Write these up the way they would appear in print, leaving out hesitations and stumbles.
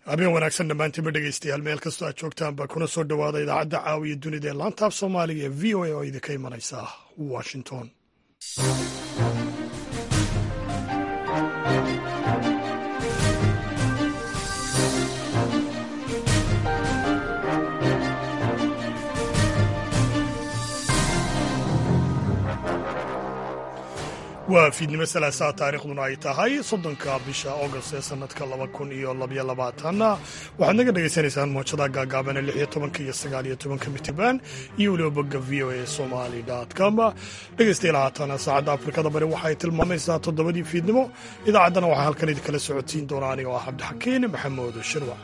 habeen wanaagsan dhammaantiinba dhegaystayaal meel kastoo aad joogtaanba kuna soo dhowaada idaacadda caawiya dunida ee laantaaf soomaaliga ee v o a oo idinka imanaysa washington. waa fiidnimo salaasaa taariikhduna ay tahay 3 bisha august ee sanadka 2022 waxaad naga dhegaysanaysaan moojada gaagaaban 16 iyo 19 mitrbaan iyo weliba bogga v o a somali.com. dhegaystayaal haatana saacadda afrikada bari waxay tilmaamaysaa 7 fiidnimo. idaacaddana waxaa halkan idinkala socodsiin doona aniga oo ah cabdixakiin maxamuud shirwac.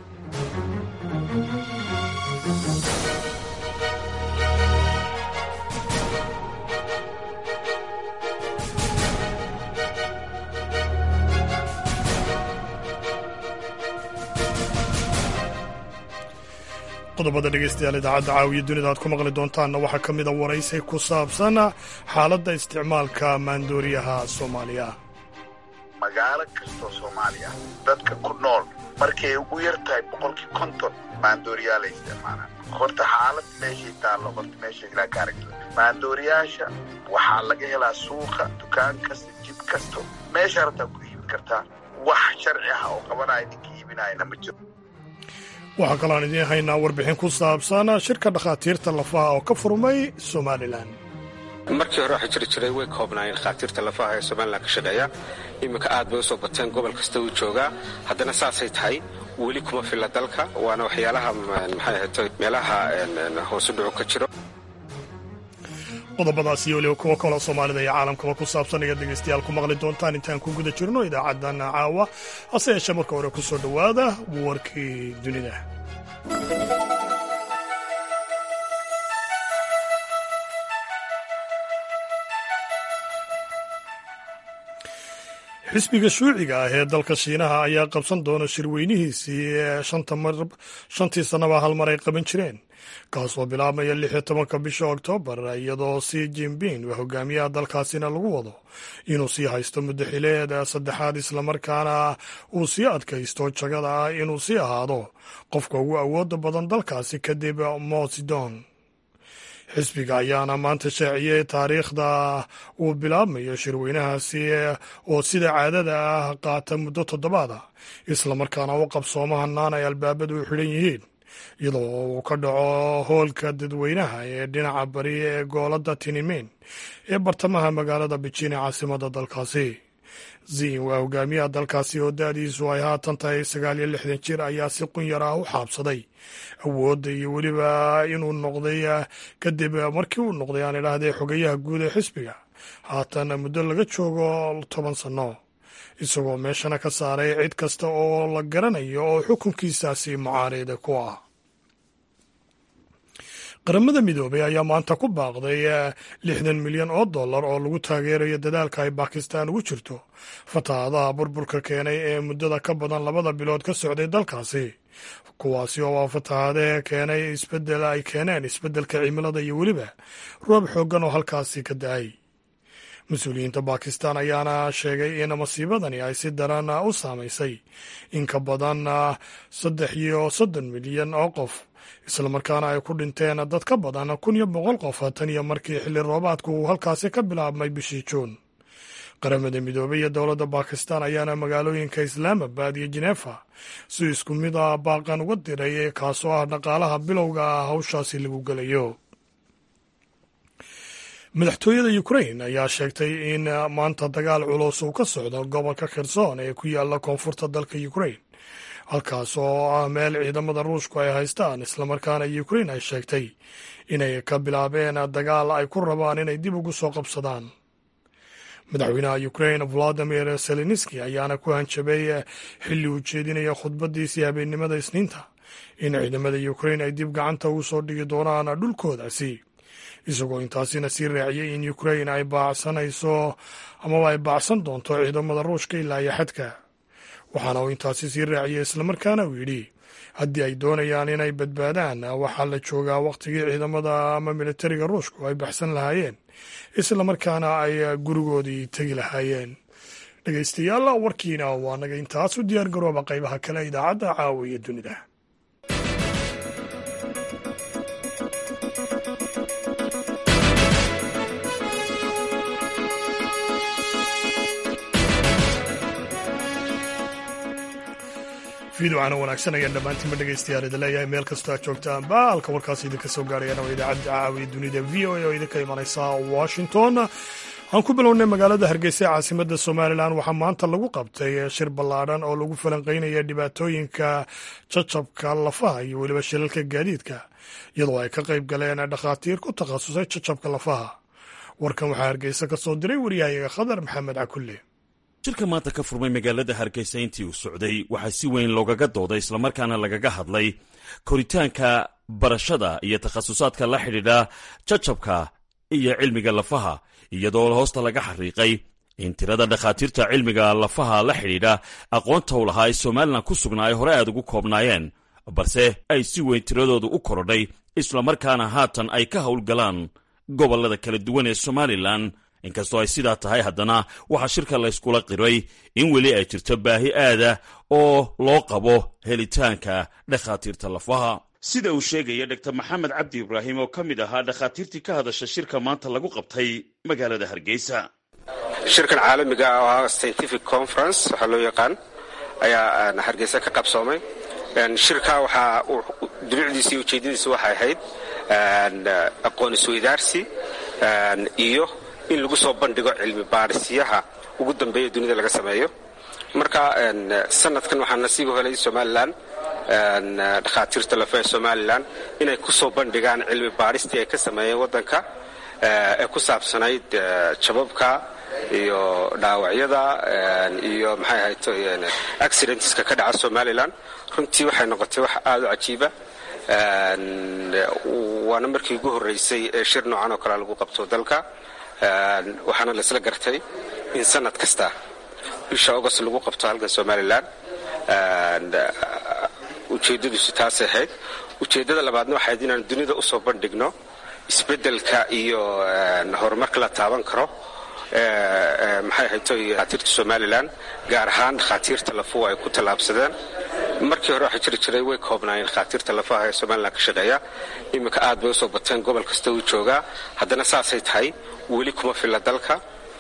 qodobada dhegaystayaal idaacadda caawiya dunida aad ku maqli doontaanna waxaa ka mida waraysi ku saabsan xaaladda isticmaalka maandooriyaha soomaaliya. magaalo kastoo soomaaliya dadka ku nool markay ugu yar tahay 50 maandooriyaa la isticmaalaan. horta xaalad meeshay taallo horta meesha ilaa ka aragta maandooriyaasha waxaa laga helaa suuqa dukaan kasta jid kasto meesha rabtaa ku iibin kartaa. wax sharci ah oo qabanaya ninka iibinayana ma jiro. waxaa kaloaan idiin haynaa warbixin ku saabsan shirka dhakhaatiirta lafaha oo ka furmay somalilan. markii hore waxaa jiri jiray way koobnaayeen dhakhaatiirta lafaha ee somalilan ka shaqeeya. iminka aad bay u soo bateen gobol kasta uu joogaa. haddana saasay tahay weli kuma filla dalka waana waxyaalaha maxay ahayd meelaha hoosu dhucu ka jiro. qodobadaas iyo weliba kuwa kaloo soomaalida iyo caalamkaba ku saabsan ayaad dhegaystayaal ku maqli doontaan intaan ku guda jirno idaacaddan caawa. hase yeeshee marka hore ku soo dhowaada warkii dunida. xisbiga shuuciga ah ee dalka shiinaha ayaa qabsan doona shirweynihiisii ee shantii sannaba hal mar ay qaban jireen, kaasoo bilaabmaya 16 bisha oktoobar, iyadoo si jinping hogaamiyaha dalkaasina lagu wado inuu sii haysto muddo xileed saddexaad islamarkaana uu sii adkaysto jagada ah inuu sii ahaado qofka ugu awooda badan dalkaasi kadib Mao Zedong. xisbiga ayaana maanta shaaciyey taariikhda uu bilaabmayo shirweynahaasi oo sida caadada ah qaata muddo 7 ah islamarkaana u qabsooma hanaan ay albaabadu u xidhan yihiin, iyadoo uu ka dhaco hoolka dadweynaha ee dhinaca bari ee goolada Tiananmen ee bartamaha magaalada Beijing ee caasimada dalkaasi. Ziin waa hogaamiyaha dalkaasi oo da'diisu ay haatan tahay 69 jir ayaa si qunyar ah u xaabsaday awoodda iyo weliba inuu noqday kadib markii uu noqday aan idhaahdee xogayaha guud ee xisbiga haatan muddo laga joogo 10 sanno, isagoo meeshana ka saaray cid kasta oo la garanayo oo xukunkiisaasi mucaarida ku ah. qaramada midoobay ayaa maanta ku baaqday $60 milyan oo lagu taageerayo dadaalka ay Bakistan ugu jirto fatahaadaha burburka keenay ee muddada ka badan 2 bilood ka socday dalkaasi, kuwaasi oo fatahaadee keenay ay keeneen isbeddelka cimilada iyo weliba roob xooggan oo halkaasi ka da'ay. mas-uuliyiinta Bakistan ayaana sheegay in masiibadani ay si daran u saamaysay in ka badan 33 milyan oo qof, islamarkaana ay ku dhinteen dad ka badan 1,100 qof tan iyo markii xilli roobaadku uu halkaasi ka bilaabmay bishii Juun. qaramada midoobay iyo dowladda Bakistan ayaana magaalooyinka Islaamabad iyo Jenefa si isku mid ah baaqan uga diray kaasoo ah dhaqaalaha bilowga ah hawshaasi lagu gelayo. madaxtooyada Ukraine ayaa sheegtay in maanta dagaal culus uu ka socdo gobolka Kherson ee ku yaala koonfurta dalka Ukraine, halkaas oo ah meel ciidamada Ruushku ay haystaan, islamarkaana Ukraine ay sheegtay inay ka bilaabeen dagaal ay ku rabaan inay dib ugu soo qabsadaan. madaxweynaha Ukraine Volodymyr Zelensky ayaana ku hanjabay xilli uu jeedinaya khudbadiisii habeennimada Isniinta in ciidamada Ukraine ay dib gacanta ugu soo dhigi doonaan dhulkoodaasi, isagoo intaasina sii raaciyay in Ukraine ay baacsanayso amaba ay baacsan doonto ciidamada Ruushka ilaa iyo xadka. waxaana uu intaasi sii raaciyey islamarkaana uu yidhi haddii ay doonayaan inay badbaadaan waxaa la joogaa wakhtigii ciidamada ama militariga Ruushku ay baxsan lahaayeen islamarkaana ay gurigoodii tegi lahaayeen. dhegaystayaal warkiina waa naga intaas u diyaar garooba qaybaha kale idaacadda caawiya dunida. fiidocana wanaagsan ayaan dhammaantiinba dhegaystayaal idin leeyahay meel kastoo aad joogtaanba halka warkaas idinka soo gaarayana waa idaacadda caawiya dunida v o a oo idinka imanaysa Washington. Aan ku bilownay magaalada Hargeysa caasimadda Somaliland waxaa maanta lagu qabtay shir ballaadhan oo lagu falanqeynaya dhibaatooyinka jajabka lafaha iyo weliba shilalka gaadiidka iyadoo ay ka qayb galeen dhakhaatiir ku takhasusay jajabka lafaha. Warkan waxaa Hargeysa ka soo diray wariyahayaga Khadar Maxamed Cakulle. shirka maanta ka furmay magaalada Hargeysa intii uu socday waxaa si weyn loogaga dooday islamarkaana lagaga hadlay koritaanka barashada iyo takhasusaadka la xidhiidha jajabka iyo cilmiga lafaha iyadoo hoosta laga xariiqay in tirada dhakhaatiirta cilmiga lafaha la xidhiidha aqoonta u lahaa ee Somaliland ku sugnaa ay hore aad ugu koobnaayeen balse ay si weyn tiradoodu u korodhay islamarkaana haatan ay ka howlgalaan gobollada kala duwan ee Somaliland. inkastoo ay sidaa tahay haddana waxaa shirka la iskula qiray in weli ay jirto baahi aada oo loo qabo helitaanka dhakhaatiirta lafaha sida uu sheegaya Dr. Maxamed Cabdi Ibraahim oo ka mid ahaa dhakhaatiirtii ka hadasha shirka maanta lagu qabtay magaalada Hargeysa. shirkan caalamiga ah scientific conference waxa loo yaqaan ayaa Hargeysa ka qabsoomay. shirka waxa uu dulucdiisa iyo ujeedadiisa waxay ahayd aqoon isweydaarsi iyo in lagu soo bandhigo cilmi baarisiyaha ugu dambeeya dunida laga sameeyo. marka sanadkan waxaa nasiib u helay Somaliland dhakhaatiirta lafaha Somaliland inay ku soo bandhigaan cilmi baaristii ay ka sameeyeen wadanka ee ku saabsanayd jababka iyo dhaawacyada iyo maxay ahayd accidentska ka dhaca Somaliland. runtii waxay noqotay wax aad u cajiiba waana markii ugu horeysay ee shir noocan oo kale lagu qabto dalka. waxaana la isla gartay in sanad kasta bisha August lagu qabto halkan Somaliland. ujeedadiisu taas ahayd. ujeedada labaadna waxay ahayd inaan dunida u soo bandhigno isbeddelka iyo horumarka la taaban karo maxay ahayd dhakhaatiirta Somaliland gaar ahaan dhakhaatiirta lafuhu ay ku tallaabsadeen. markii hore waxaa jiri jiray way koobnaayeen dhakhaatiirta lafaha ee Somaliland ka shaqeeya. iminka aad bay u soo bateen gobol kasta uu joogaa. haddana saasay tahay weli kuma filla dalka.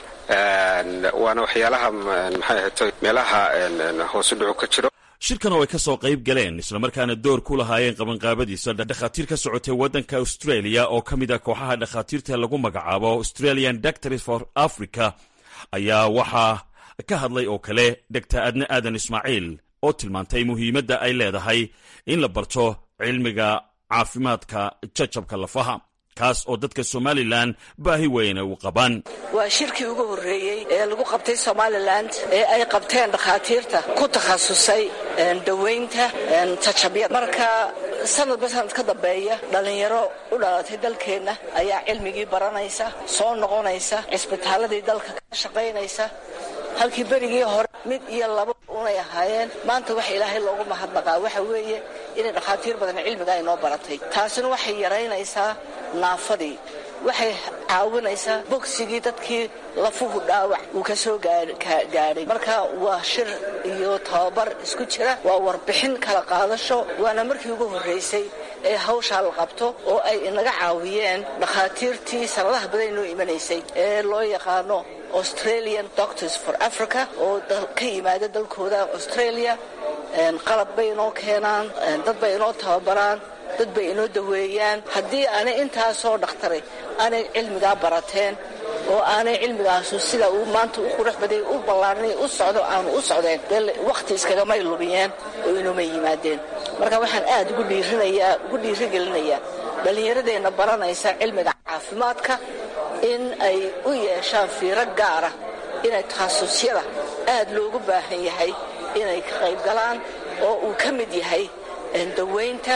waana waxyaalaha maxay ahayd meelaha hoos u dhaco ka jiro. shirkan oo ay ka soo qayb galeen islamarkaana door ku lahaayeen qabanqaabadiisa dhakhaatiir ka socotay waddanka Australia oo ka mid ah kooxaha dhakhaatiirta lagu magacaabo Australian Doctors for Africa ayaa waxaa ka hadlay oo kale Dr. Adna Aadan Ismaaciil oo tilmaantay muhiimadda ay leedahay in la barto cilmiga caafimaadka jajabka lafaha kaas oo dadka Somaliland baahi weyn u qabaan. waa shirkii ugu horeeyay ee lagu qabtay Somaliland ee ay qabteen dhakhaatiirta ku takhasusay daweynta tajabyada. marka sanadba sanad ka dambeeya dhalinyaro u dhalatay dalkeena ayaa cilmigii baranaysa, soo noqonaysa, cisbitaaladii dalka ka shaqaynaysa. halkii berigii hore mid iyo laba unay ahaayeen, maanta waxa ilaahay loogu mahadnaqaa waxa weeye inay dhakhaatiir badan cilmiga ay noo baratay. taasina waxay yaraynaysaa naafadii, waxay caawinaysaa bogsigii dadkii lafuhu dhaawac uu ka soo gaadhay. marka waa shir iyo tababar isku jira, waa warbixin kala qaadasho. waana markii ugu horreysay ee hawshaa la qabto oo ay inaga caawiyeen dhakhaatiirtii sanadaha badan inoo imanaysay ee loo yaqaano Australian Doctors for Africa oo ka yimaada dalkooda Australia. qalab bay inoo keenaan, dad bay inoo tababaraan, dad bay inoo daweeyaan. haddii aanay intaasoo dhakhtaray aanay cilmigaa barateen oo aanay cilmigaasu sida uu maanta u qurux baday u ballaarnay u socdo aanu u socdeen waqti iskagamay lubiyeen oo inuma yimaadeen. marka waxaan aad ugu dhiirigelinayaa dhallinyaradeenna baranaysa cilmiga caafimaadka in ay u yeeshaan fiiro gaara inay takhasusyada aad loogu baahan yahay inay ka qayb galaan oo uu ka mid yahay daweynta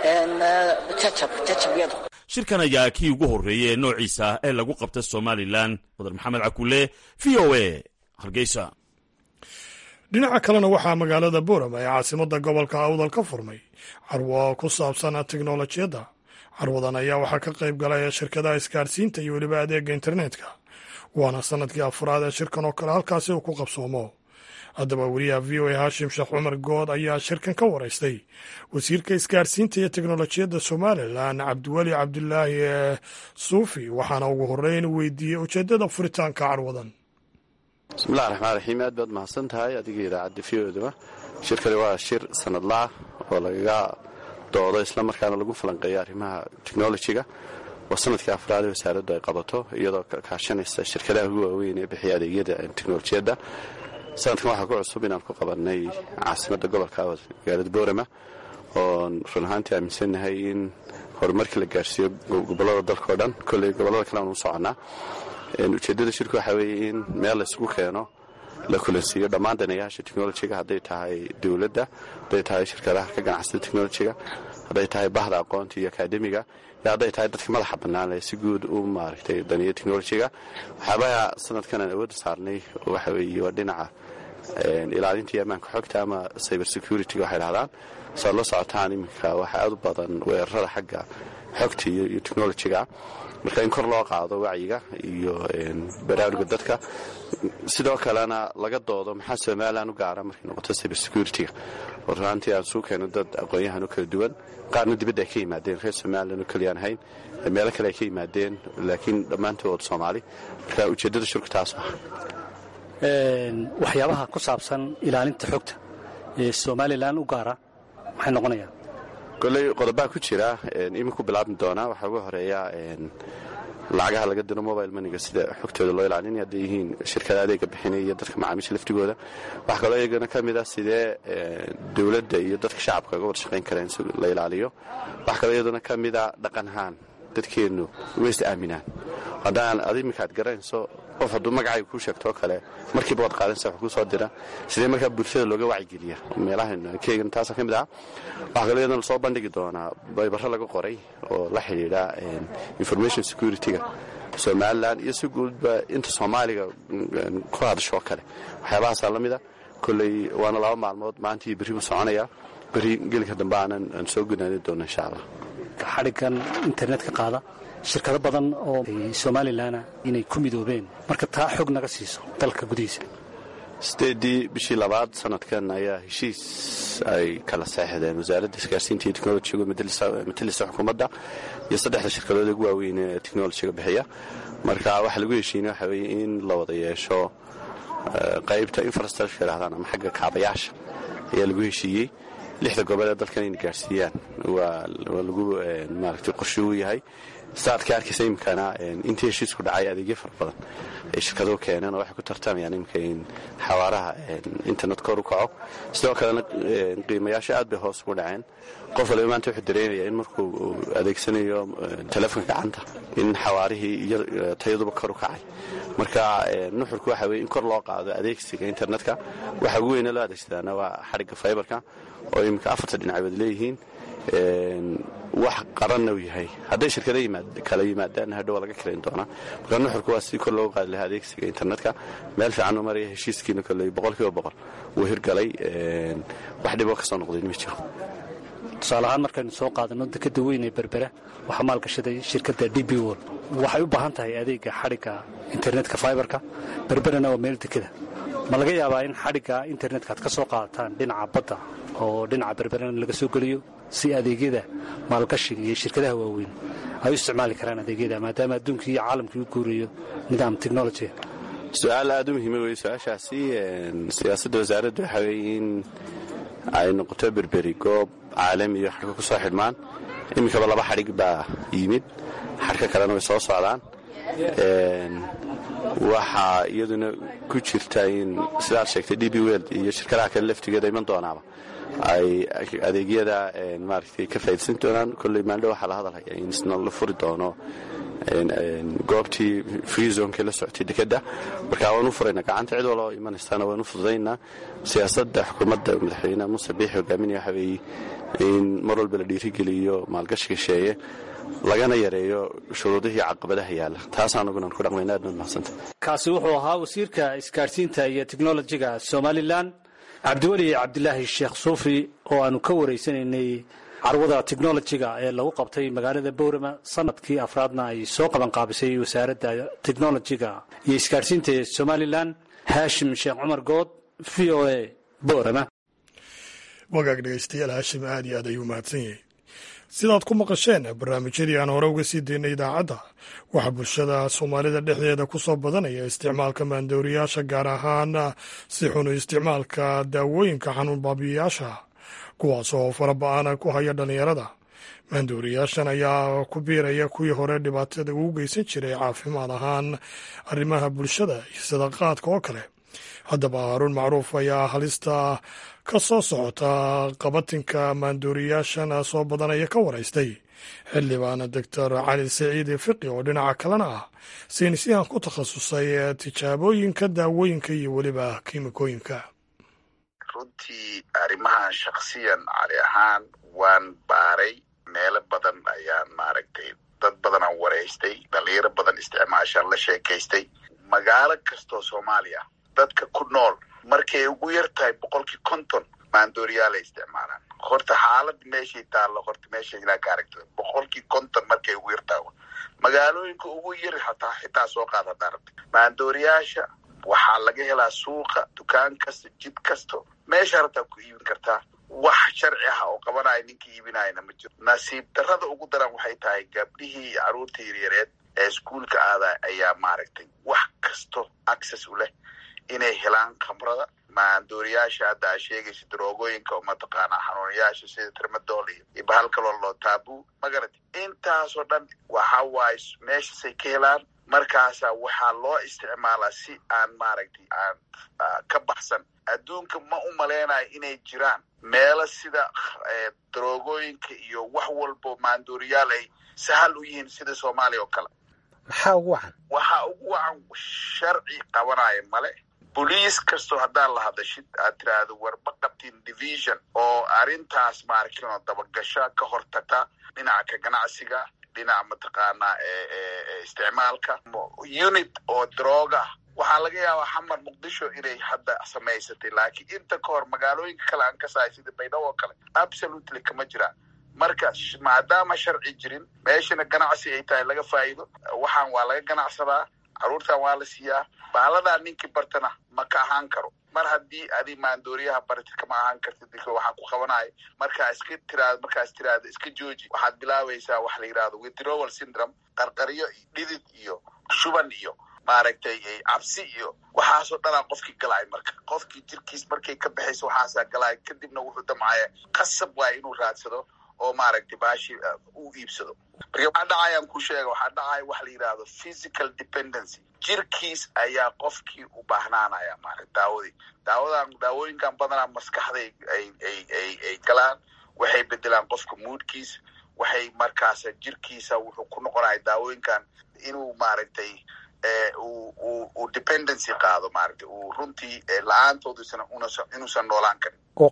jajabyada. shirkan ayaa kii ugu horreeyay ee noociisa ee lagu qabta Somaliland. Khadar Maxamed Cakulle, VOA, Hargeysa. dhinaca kalena waxaa magaalada Boorama ee caasimadda gobolka Awdal ka furmay carwo ku saabsan tiknoolajiyadda. carwadan ayaa waxaa ka qayb galaya shirkadaha isgaarsiinta iyo weliba adeega internetka. waana sanadkii afraad ee shirkan oo kale halkaasi uu ku qabsoomo. haddaba wariyaha v o a haashim sheekh cumar good ayaa shirkan ka waraystay wasiirka isgaarsiinta iyo teknolojiyadda somalilan cabdiweli cabdulaahi suufi, waxaana ugu horeyn weydiiyey ujeedada furitaanka carwadan. bismillahi raxmaan raxiim, aad baad mahadsan tahay adiga idaacadda v o da. shirkani waa shir sanadlaah oo lagaga doodo islamarkaana lagu falanqeeyo arrimaha teknolojiga. waa sanadkii afraad ee wasaaraddu ay qabato iyadoo kaashanaysa shirkadaha ugu waaweyn ee bixiya adeegyada teknolojiyadda. sanadkan waxaa ku cusub inaan ku qabanay caasimadda gobolka magaalada boorama, oon run ahaantii aaminsannahay in horumarkii la gaarsiiyo gobollada dalka o dhan. kolley gobollada kale aan u soconnaa. ujeeddada shirku waxaa weeye in meel laysugu keeno, la kulansiiyo dhammaan danayaasha teknolojiga, hadday tahay dowladda, hadday tahay shirkadaha ka ganacsada teknolojiga, hadday tahay bahda aqoonta iyo akaademiga, iyo hadday tahay dadka madaxa bannaan ee si guud u maaragtay daniya teknolojiga. waxyaabaha sanadkan aan awoodda saarnay waxa weeye waa dhinaca ilaalinta iyo ammaanka xogta ama cyber security-ga waxay dhahdaan. saad la socotaan iminka waxaa aad u badan weerarada xagga xogta iyo teknolojiga, marka in kor loo qaado wacyiga iyo baraaruga dadka, sidoo kalena laga doodo maxaa somalilan u gaara markay noqoto cyber security-ga. oo runaantii aan suu keeno dad aqoon-yahan oo kala duwan, qaarna dibadda ay ka yimaadeen, reer somalilan oo keliyaan ahayn, meelo kale ay ka yimaadeen, laakiin dhammaantood soomaali. marka ujeeddada shirku taas ah. waxyaabaha ku saabsan ilaalinta xogta ee somalilan u gaara maxay noqonayaan? kolley qodobaa ku jira iminku bilaabmi doonaa. waxaa ugu horeeya lacagaha laga diro mobile maniga, sida xogtooda loo ilaalinaya, hadday yihiin shirkada adeega bixinaya iyo dadka macaamiisha laftigooda. waxaa kaloo iyagana ka mid ah sidee dowladda iyo dadka shacabka uga wada shaqayn kara in si la ilaaliyo. waxaa kaloo iyaduna ka mid ah dhaqanahaan, dadkeennu way is aaminaan. haddaan ad iminkaad garanayso qof hadduu magacayga kuu sheegtoo kale markiiba waad qaadanaysa wax kuu soo dira, sidee markaa bulshada looga wacyigeliya meelahakeygana taasa ka mid ah. waxaa kaloo iyadana lasoo bandhigi doonaa baybarro laga qoray oo la xidhiidha information security-ga somalilan iyo si guudba inta soomaaliga ku hadashoo kale. waxyaabahaasaa la mida. kolley waana 2 maalmood, maanta iyo berri buu soconaya. berri gelinka dambe aan soo gudaani doona insha allah. xadhiggan internetka qaada shirkado badan oo somalilana inay ku midoobeen, marka taa xog naga siiso dalka gudihiisa. 8 bishii 2 sanadkan ayaa heshiis ay kala saexdeen wasaaradda isgaarsiinta iyo teknolojiga matalisa xukuumadda iyo 3 shirkadood ugu waaweyn ee teknolojiga bixiya. marka waxa lagu heshiinay waxa weeye in la wada yeesho qaybta infrastructure yiraahdaan ama xagga kaabayaasha ayaa lagu heshiiyey. 6 gobol ee dalkan inay gaarsiiyaan waa lagu maaragtay qorshe u yahay. saadka arkaysa imkana intii heshiisku dhacay adeegyo fara badan ay shirkado keeneen oo waxay ku tartamayaan imka in xawaaraha internet kor u kaco. sidoo kalena qiimayaasha aad bay hoos ugu dhaceen. qof waliba maanta wuxuu dareemayaa in markuu adeegsanayo telefoonka gacanta in xawaarihii iyo tayaduba kor u kacay. marka nuxurku waxa weeye in kor loo qaado adeegsiga internetka. waxa ugu weyn loo adeegsadaana waa xadhigga fiberka oo imika 4 dhinacood leeyihiin. wax qaranna uu yahay. hadday shirkada kala yimaadaan hadhow laga kalayn doonaa. marka nuxurku waa si kor loogu qaadi lahaa adeegsiga internetka. meel fiican u maraya heshiiskiina kolley 100% wuu hirgalay. wax dhiboo ka soo noqday ma jiro. tusaale ahaan markaynu soo qaadano dekada weyn ee berbera waxaa maalgashaday shirkadda DP World. waxay u baahan tahay adeega xadhigga internetka fiberka. berberana waa meel dekada. ma laga yaabaa in xadhigga internetka aad ka soo qaadataan dhinaca badda oo dhinaca berberana laga soo geliyo si adeegyada maalgashiga iyo shirkadaha waaweyn ay u isticmaali karaan adeegyada, maadaama adduunkii iyo caalamkii u guurayo nidaam technology? su-aal aad u muhiima wey su-aashaasi. siyaasadda wasaaraddu waxaa weeye in ay noqoto berberi goob caalami iyo xadhka ku soo xidhmaan. iminkaba 2 xadhig baa yimid, xadhka kalena way soo socdaan. waxaa iyaduna ku jirta in sidaad sheegtay DP World iyo shirkadaha kale laftigeeda iman doonaaba ay adeegyada maaragtay ka faa'iideysan doonaan. kolley maandhow waxaa la hadalhaya in isna la furi doono goobtii free zonekii la socotay dekadda. marka waanu furayna gacanta cid waloo imanaystaana waanu fududaynaa. siyaasadda xukuumadda madaxweyne Muuse Biixi hogaaminaya waxa weeye in mar walba la dhiirigeliyo maalgashiga sheeye, lagana yareeyo shuruudihii caqabadaha yaalla. taas anaguna ku dhaqmayna. aad baad mahadsanta. kaasi wuxuu ahaa wasiirka isgaarsiinta iyo teknolojiga somalilan cabdiweli cabdilaahi sheekh suufi oo aanu ka waraysanaynay carwada technology-ga ee lagu qabtay magaalada Boorama sanadkii afraadna ay soo qaban qaabisay wasaaradda technology-ga iyo isgaarsiinta ee Somaliland. Haashim Sheekh Cumar Good, VOA, Boorama. wagaag dhegeystayaal haashim aad iyo aad ayuu mahadsan yahay. sidaad ku maqasheen barnaamijyadii aan hore uga sii daynay idaacadda waxaa bulshada soomaalida dhexdeeda ku soo badanaya isticmaalka maandooriyaasha gaar ahaan si xun isticmaalka daawooyinka xanuun baabi'iyaasha kuwaas oo faraba-aan ku haya dhallinyarada. maandooriyaashan ayaa ku biiraya kuwii hore dhibaatada ugu geysan jiray caafimaad ahaan arrimaha bulshada iyo sida qaadka oo kale. haddaba haruun macruuf ayaa halista ka soo socota qabatinka maandooriyaashan soo badanaya ka waraystay xildhibaan doctor cali saciid fiqi oo dhinaca kalena ah saynisyahan ku takhasusay tijaabooyinka daawooyinka iyo weliba kiimikooyinka. runtii arrimahan shakhsiyan cali ahaan waan baaray meelo badan ayaan maaragtay dad badan aan waraystay dhalinyaro badan isticmaashaan la sheekaystay. magaalo kastoo Soomaaliya dadka ku nool markay ugu yar tahay 50 maandooriyaal isticmaalaan. horta xaalad meeshay taalo horta meeshay ilaa ka aragto 50 markay ugu yar tahay magaalooyinka ugu yar xitaa soo qaada darabta maandooriyaasha waxaa laga helaa suuqa dukaan kasta jid kasta meesha harta ku iibin kartaa. wax sharci ah oo qabanaya ninkii iibinayna ma jiro. nasiib darrada ugu daran waxay tahay gabdhihii caruurta yareed ee iskuulka aada ayaa maaragtay wax kasto access u leh inay helaan khamrada maandooriyaasha hadda aa sheegaysa daroogooyinka oo mataqaanaa xanuunayaasha sida tramadol iyo bahal kaloo loo taabu magarati intaasoo dhan waxa waaye meeshasay ka helaan. markaasaa waxaa loo isticmaalaa si aan maaragtay aan ka baxsan. adduunka ma u maleynayo inay jiraan meelo sida daroogooyinka iyo wax walbo maandooriyaal ay sahal u yihiin sida Soomaaliya oo kale. maxaa ugu wacan? waxaa ugu wacan sharci qabanaya male. boliis kastoo haddaan la hadashid aad tiraahdo warba qabtiin division oo arrintaas maaragtay dabagasha ka hortagta dhinaca ka ganacsiga dhinaca mataqaanaa isticmaalka unit oo drooga. waxaa laga yaabaa xamar muqdisho inay hadda samaysatay laakiin inta ka hor magaalooyinka kale aan ka sahay sida baydhabo oo kale absolutely kama jiraan. marka maadaama sharci jirin meeshana ganacsi ay tahay laga faa'iido waxaan waa laga ganacsadaa caruurtan waa la siiyaa. baaladaa ninkii bartana ma ka ahaan karo. mar haddii adi maandooriyaha barti kama ahaan kartid waxaa ku qabanaya markaas tiraado iska jooji waxaad bilaabaysaa wax la yidhaahdo withdrawal syndrome qarqariyo dhidid iyo shuban iyo maaragtay cabsi iyo waxaasoo dhanaa qofkii galay. marka qofkii jirkiis markay ka baxayso waxaasaa galay kadibna wuxuu damcaya qasab waay inuu raadsado oo maaragtay baashi uu iibsado. marka waxaa dhacayaan ku sheega waxaa dhacaya wax la yidhaahdo physical dependency. jirkiis ayaa qofkii u baahnaanaya maaragtay daawooyinkan badanaa maskaxday ay galaan waxay bedelaan qofka moodkiis waxay markaas jirkiisa wuxuu ku noqonaya daawooyinkan inuu maaragtay uu dependency qaado maaragtay uu runtii la-aantoodisana inuusan noolaan karin. uu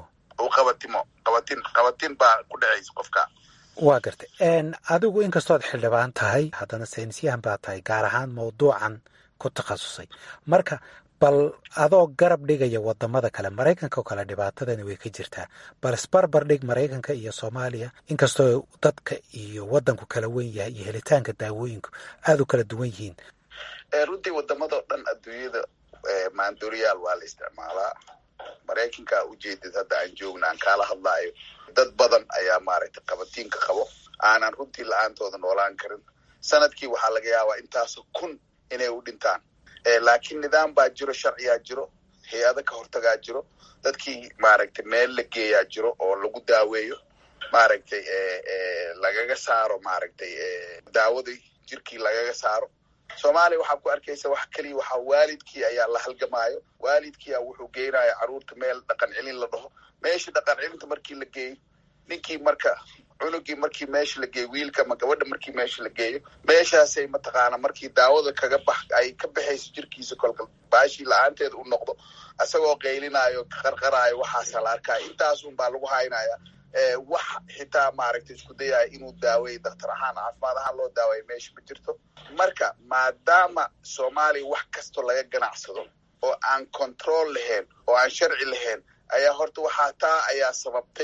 qabatin baa ku dhacaysa qofka. waa gartay. adigu inkastood xildhibaan tahay haddana saynisyahan baa tahay gaar ahaan mawduucan ku takhasusay. marka bal adoo garab dhigaya wadamada kale maraykanka oo kale dhibaatadani way ka jirtaa bal isbarbar dhig maraykanka iyo Soomaaliya inkastoo dadka iyo wadanku kala weyn yahay iyo helitaanka daawooyinku aad u kala duwan yihiin. runtii wadamada dhan adduunyada maandooriyaal waa la isticmaalaa. maraykanka ujeedad hadda aan joogna aan kaala hadlaayo dad badan ayaa maaragtay qabatiinka qabo aanan runtii la-aantooda noolaan karin. sanadkii waxaa laga yaabaa intaasoo kun inay u dhintaan. laakiin nidaam baa jiro sharciyaa jiro hay-ada ka hortagaa jiro dadkii maaragtay meel la geeyaa jiro oo lagu daaweeyo maaragtay lagaga saaro maaragtay daawadii jirkii lagaga saaro. Soomaaliya waxaa ku arkaysa wax kaliya waxaa waalidkii ayaa la halgamaayo. waalidkiia wuxuu geynaya caruurta meel dhaqan celin la dhaho. meeshii dhaqan celinta markii la geeyo ninkii marka cunugii markii meesha la geeyo wiilka ama gabadha markii meesha la geeyo meeshaasay mataqaana markii daawada ay ka baxayso jirkiisa kolka baashii la-aanteeda u noqdo isagoo qaylinaayo qarqaraayo waxaasa la arkaya. intaasunbaa lagu haynaya wax xitaa maaragtay isku dayaya inuu daaweeyo daktar ahaan caafimaad ahaan loo daaweeyo meesha ma jirto. marka maadaama Soomaaliya wax kasto laga ganacsado oo aan control lahayn oo aan sharci lahayn ayaa horta waxaa taa ayaa sababtay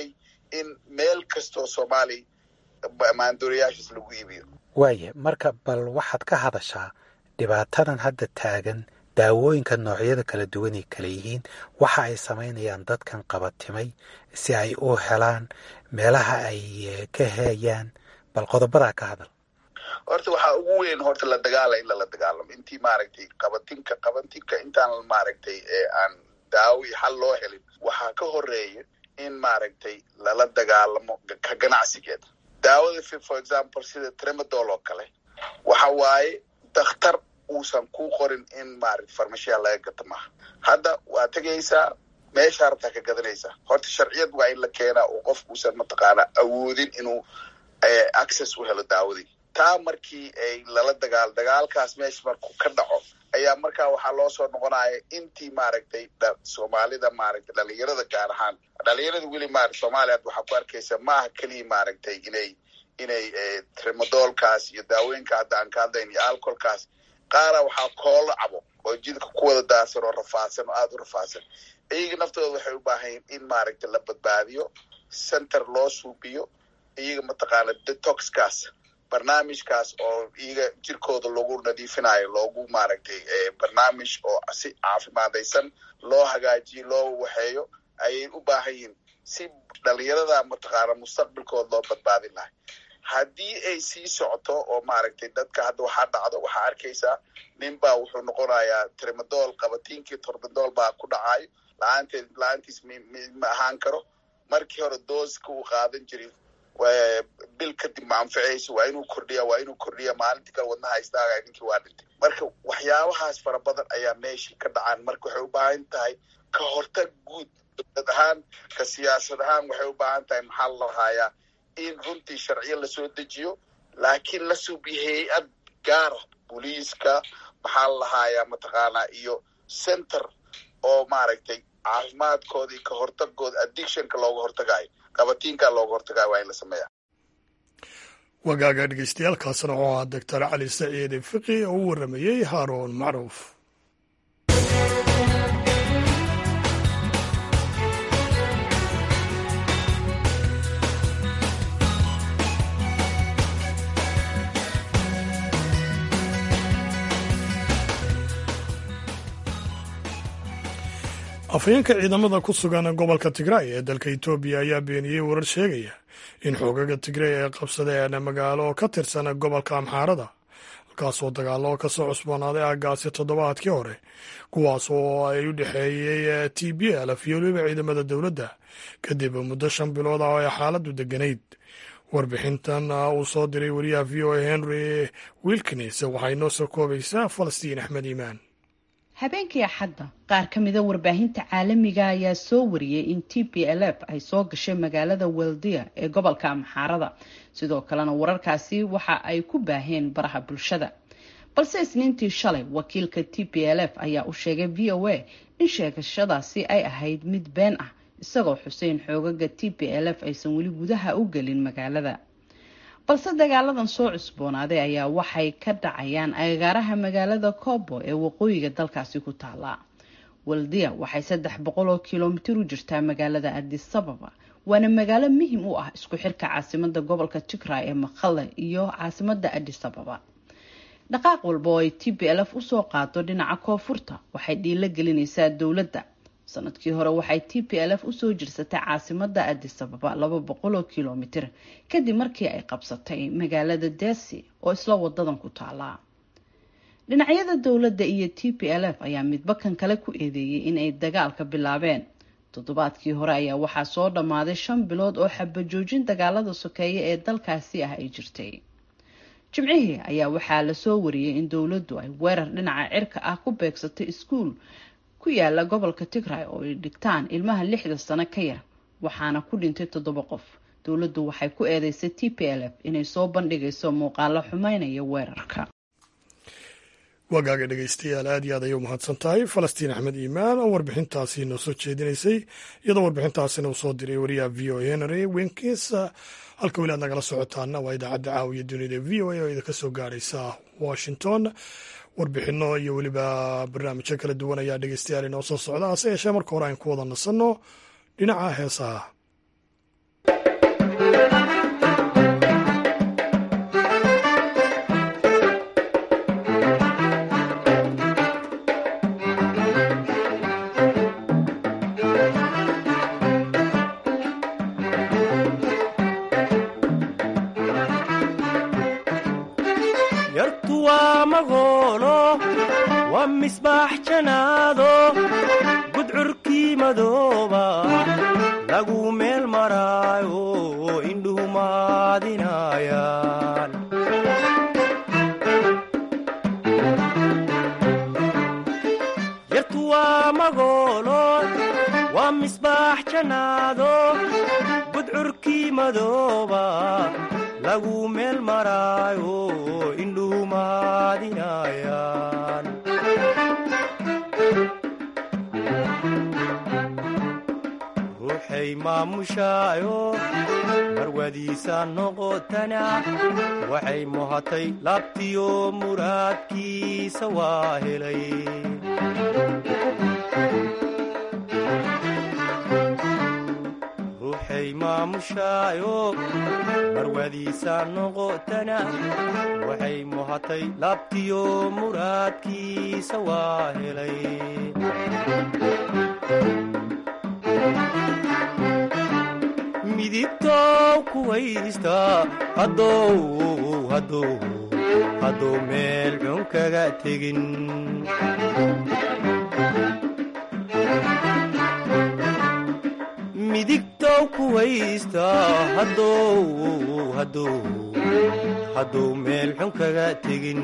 in meel kastoo soomaaliya maandooriyaashaas lagu iibiyo. waaya marka bal waxaad ka hadashaa dhibaatadan hadda taagan, daawooyinka noocyada kala duwan ay kala yihiin, waxa ay samaynayaan dadkan qabatimay si ay u helaan meelaha ay ka heeyaan, bal qodobadaa ka hadal. horta waxaa ugu weyn horta la dagaala in lala dagaalamo intii maaragtay qabatinka intaan maaragtay aan daawo iyo xal loo helin waxaa ka horeeya in maaragtay lala dagaalamo ka ganacsigeeda. daawada for example sida tramadol oo kale waxa waaye dakhtar uusan ku qorin in maaragtay farmashiya laga gato maaha. hadda waa tegaysaa meesha rabtaa ka gadanaysaa. horta sharciyad waa in la keenaa oo qofkuusan mataqaanaa awoodin inuu access u helo daawadii. taa markii ay lala dagaalkaas meesha markuu ka dhaco ayaa markaa waxaa loo soo noqonaya intii maaragtay soomaalida maaragtay dhalinyarada gaar ahaan dhalinyarada weli maaragtay soomaaliya waxaa ku arkaysa maaha keliya maaragtay inay tramadolkaas iyo daawooyinka hadda aan ka hadlayn iyo alcoholkaas qaara waxaa koolo cabo oo jidka ku wada daadsan oo rafaadsan oo aada u rafaadsan. iyaga naftooda waxay u baahan in maaragtay la badbaadiyo, center loo suubiyo, iyaga mataqaana detoxkaas barnaamijkaas oo iyaga jirkooda lagu nadiifinayo, loogu maaragtay barnaamij oo si caafimaadaysan loo hagaajiyo, loo waxeeyo ayay u baahan yihiin si dhalinyarada mataqaana mustaqbalkooda loo badbaadin lahay. haddii ay sii socoto oo maaragtay dadka hadda waxaa dhacdo waxaa arkaysaa nin baa wuxuu noqonayaa tramadol qabatiinkii tramadol baa ku dhacayo la-aantiis ma ahaan karo. markii hore dooska uu qaadan jiray bil kadib ma anficayso, waa inuu kordhiya maalintii kale wadnaha istaaga ninkii waa dhintay. marka waxyaabahaas fara badan ayaa meeshii ka dhacaan. marka waxay u baahan tahay ka hortag guud dad ahaan, ka siyaasad ahaan waxay u baahan tahay maxaa la lahayaa in runtii sharciyo lasoo dejiyo, laakiin la suubiyo hay-ad gaara, booliiska maxaa la lahayaa mataqaanaa iyo center oo maaragtay caafimaadkooda iyo ka hortagooda addictionka looga hortagayo, qabatiinka looga hortagayo waa in la sameeya. wagaaga dhegeystayaaalkaasna oo ah doctor cali saciid fiqi oo u waramayey haaruun macruuf. afhayeenka ciidamada ku sugan gobolka Tigray ee dalka Itoobiya ayaa beeniyey warar sheegaya in xoogaga Tigray ay qabsadeen magaalo ka tirsan gobolka Amxaarada, halkaasoo dagaallo ka soo cusboonaaday aaggaasi toddobaadkii hore, kuwaas oo ay u dhexeeyey TPLF iyo weliba ciidamada dowladda kadib muddo 5 bilood ah oo ay xaaladdu degganayd. warbixintan uu soo diray wariyaha VOA Henry Wilkins waxay noo soo koobaysaa Falastiin Axmed Iimaan. habeenkii axadda qaar ka mida warbaahinta caalamiga ayaa soo wariyey in TPLF ay soo gashay magaalada Weldia ee gobolka Amxaarada. sidoo kalena wararkaasi waxa ay ku baaheen baraha bulshada. balse isniintii shalay wakiilka TPLF ayaa u sheegay VOA in sheegashadaasi ay ahayd mid been ah, isagoo xuseen xoogaga TPLF aysan weli gudaha u gelin magaalada. balse dagaaladan soo cusboonaaday ayaa waxay ka dhacayaan agagaaraha magaalada Kobo ee waqooyiga dalkaasi ku taala. Weldia waxay 300 kiiloomitir u jirtaa magaalada Addis Ababa, waana magaalo muhiim u ah isku xirka caasimada gobolka Tigray ee Mekelle iyo caasimada Addis Ababa. dhaqaaq walba oo ay TPLF u soo qaado dhinaca koonfurta waxay dhiila gelinaysaa dowladda. sanadkii hore waxay TPLF u soo jirsatay caasimada Addis Ababa 200 kiiloomitir kadib markii ay qabsatay magaalada Dessi oo isla wadadan ku taala. dhinacyada dowladda iyo TPLF ayaa midba kan kale ku eedeeyay in ay dagaalka bilaabeen. toddobaadkii hore ayaa waxaa soo dhamaaday 5 bilood oo xabajoojin dagaalada sokeeye ee dalkaasi ah ay jirtay. jimcihii ayaa waxaa la soo wariyay in dowladdu ay weerar dhinaca cirka ah ku beegsatay iskuul ku yaala gobolka Tigray oo ay dhigtaan ilmaha 6 sano ka yar, waxaana ku dhintay 7 qof. dowladdu waxay ku eedeysay TPLF inay soo bandhigayso muuqaalo xumeynaya weerarka. wagaaga dhegeystayaal aad iyo aad ayay u mahadsan tahay Falastiin Axmed Iimaan oo warbixintaasi noo soo jeedinaysay, iyadoo warbixintaasina uu soo diray wariyaha VOA Henry Wilkins. halka weli aad nagala socotaana waa idaacadda caawiya dunida VOA oo idinka soo gaaraysa Washington. warbixino iyo weliba barnaamijyo kala duwan ayaa dhegeystayaal inoo soo socda, hase yeeshee marka hore aan ku wada nasanno dhinaca heesaha. magolo waa misbaax jannaado gudcurkii madooba lagu meel maraayo indhuhu mahadinayaan ruuxay maamushaayo marwadiisa noqotana waxay muhatay laabtiyo muraadkiisa waa helay ruuxay maamushaayo marwadiisa noqotana waxay muhatay laabtiyo muraadkiisa waa helay midigtow ku haysta hadduu meel xun kaga tegin midigtow ku haysta hadduu meel xun kaga tegin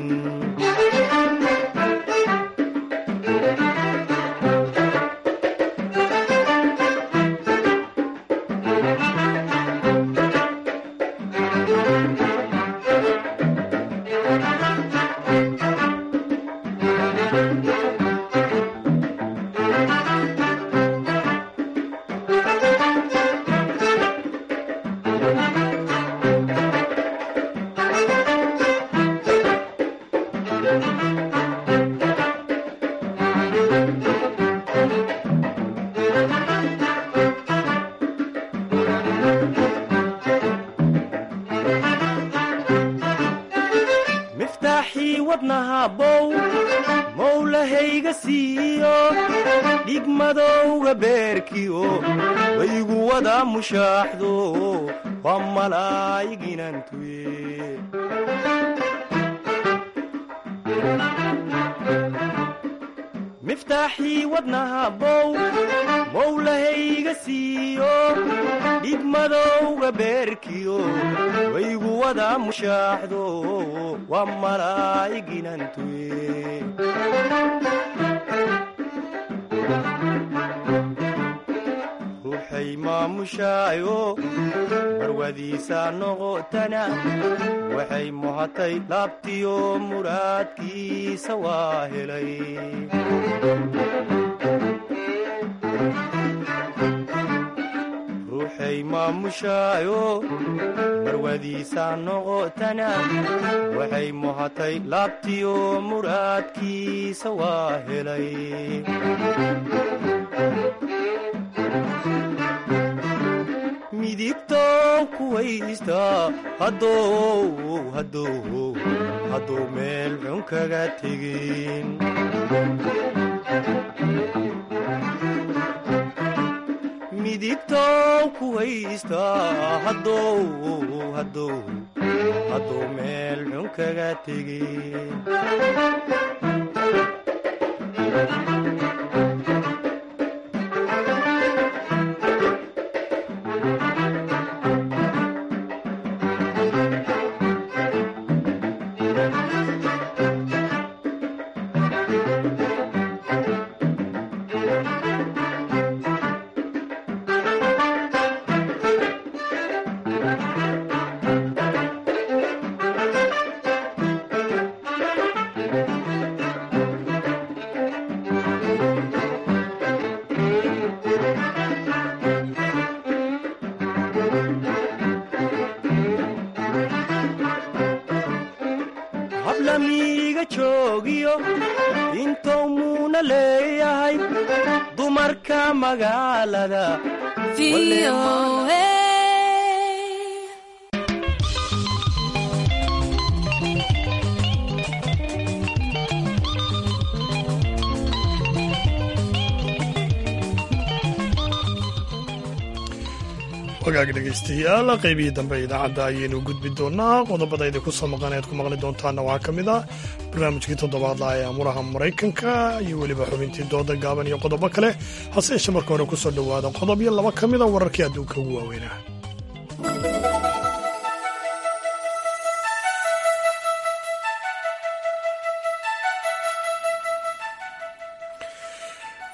mowlahayga siiyo dhigmadowga beerkiyo waygu wada mushaaxdo waa malaayiginantuye miftaaxii wadnaha bow mowlahayga siiyo dhigmadowga beerkiyo waygu wada mushaaxdo waa malaayiginantuye ruuxay maamushaayo marwadiisa noqotana waxay muhatay laabtiyo muraadkiisa waa helay ruuxay maamushaayo marwadiisa noqotana waxay muhatay laabtiyo muraadkiisa waa helay midigtow ku haysta hadduu meel xun kaga tegin midigtow ku haysta hadduu meel xun kaga tegin hablamiiga joogiyo intou muuna leeyahay dumarka magaalada wagaag dhegaystayaal qaybihii dambe idaacadda ayaynu gudbi doonaa qodobada idinku soo maqaneed ku maqli doontaana waxaa ka mid ah barnaamijkii toddobaadla ee amuraha maraykanka iyo weliba xubintii dooda gaaban iyo qodobo kale hase yeeshee marka hore ku soo dhowaada qodob iyo laba ka mid a wararkii adduunka ugu waaweynaa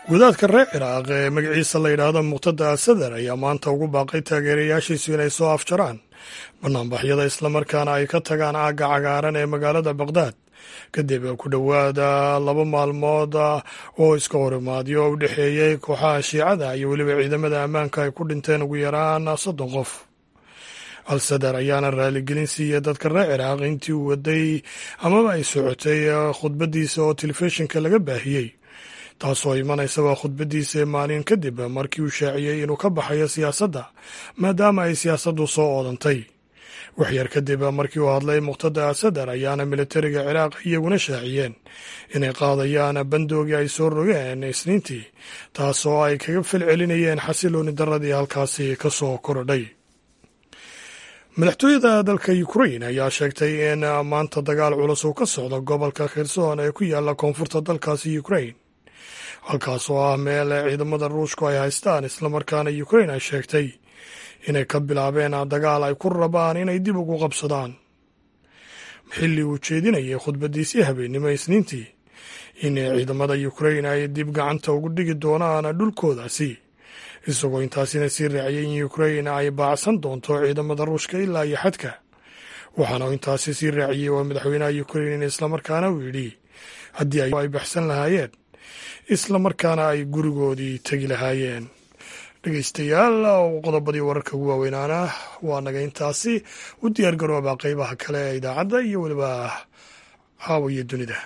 wadaadka reer ciraaq ee magaciisa la yidhaahdo muqtada asadar ayaa maanta ugu baaqay taageerayaashiisu inay soo afjaraan banaanbaxyada islamarkaana ay ka tagaan aagga cagaaran ee magaalada baqdaad kadib ku dhowaada 2 maalmood oo iska horimaadyo u dhexeeyey kooxaha shiicada iyo weliba ciidamada ammaanka ay ku dhinteen ugu yaraan 30 qof. al-sadar ayaana raaligelin siiyey dadka reer ciraaq intii uu waday amaba ay socotay khudbadiisa oo telefishinka laga baahiyey, taasoo imanaysa khudbadiisa ee maalin kadib markii uu shaaciyey inuu ka baxayo siyaasadda maadaama ay siyaasaddu soo oodantay. waxyar kadib markii uu hadlay muqtada asadar ayaana militariga ciraaq iyaguna shaaciyeen inay qaadayaan bandoogii ay soo rogeen isniintii, taasoo ay kaga falcelinayeen xasilooni darradii halkaasi ka soo korodhay. madaxtooyada dalka Ukraine ayaa sheegtay in maanta dagaal culus uu ka socdo gobolka Kherson ee ku yaala koonfurta dalkaasi Ukraine, halkaas oo ah meel ciidamada Ruushku ay haystaan, islamarkaana Ukraine ay sheegtay inay ka bilaabeen dagaal ay ku rabaan inay dib ugu qabsadaan. xilli uu jeedinayay khudbadiisii habeenimo isniintii in ciidamada Ukraine ay dib gacanta ugu dhigi doonaan dhulkoodaasi, isagoo intaasina sii raaciyay in Ukraine ay baacsan doonto ciidamada Ruushka ilaa iyo xadka. waxaana intaasi sii raaciyey waa madaxweynaha Ukraine islamarkaana uu yidhi haddii ay baxsan lahaayeen islamarkaana ay gurigoodii tegi lahaayeen. dhegeystayaal, qodobadii wararka ugu waaweynaana waa naga intaasi. u diyaar garoobaa qaybaha kale ee idaacadda iyo weliba caawa iyo dunida.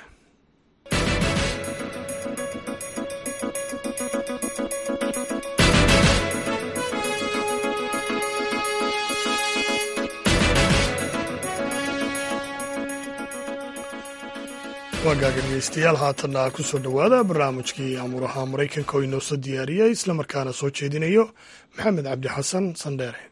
waagaaga dhegeystayaal, haatanna ku soo dhowaada barnaamijkii amuuraha maraykanka oo inoo soo diyaariyey islamarkaana soo jeedinayo maxamed cabdi xasan sandheere.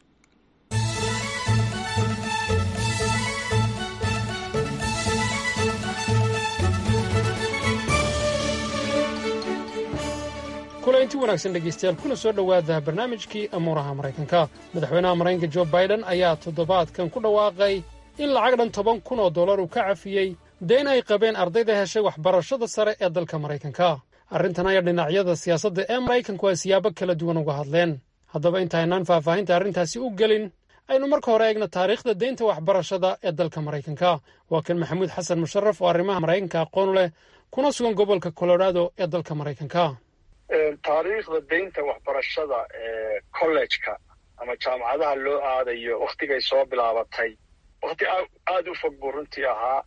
kulanti wanaagsan dhegeystayaal, kuna soo dhowaada barnaamijkii amuuraha maraykanka. madaxweynaha maraykanka jo biden ayaa toddobaadkan ku dhawaaqay in lacag dhan $10,000 uu ka cafiyey deen ay qabeen ardayda heshay waxbarashada sare ee dalka maraykanka. arrintan ayaa dhinacyada siyaasadda ee maraykanku ay siyaabo kala duwan uga hadleen. haddaba intaynaan faahfaahinta arrintaasi u gelin, aynu marka hore eegno taariikhda deynta waxbarashada ee dalka maraykanka. waa kan maxamuud xasan musharaf oo arrimaha maraykanka aqoon leh, kuna sugan gobolka colorado ee dalka maraykanka. taariikhda deynta waxbarashada ee kollejka ama jaamacadaha loo aadayo wakhtigay soo bilaabatay wakhti aad u fog buu runtii ahaa.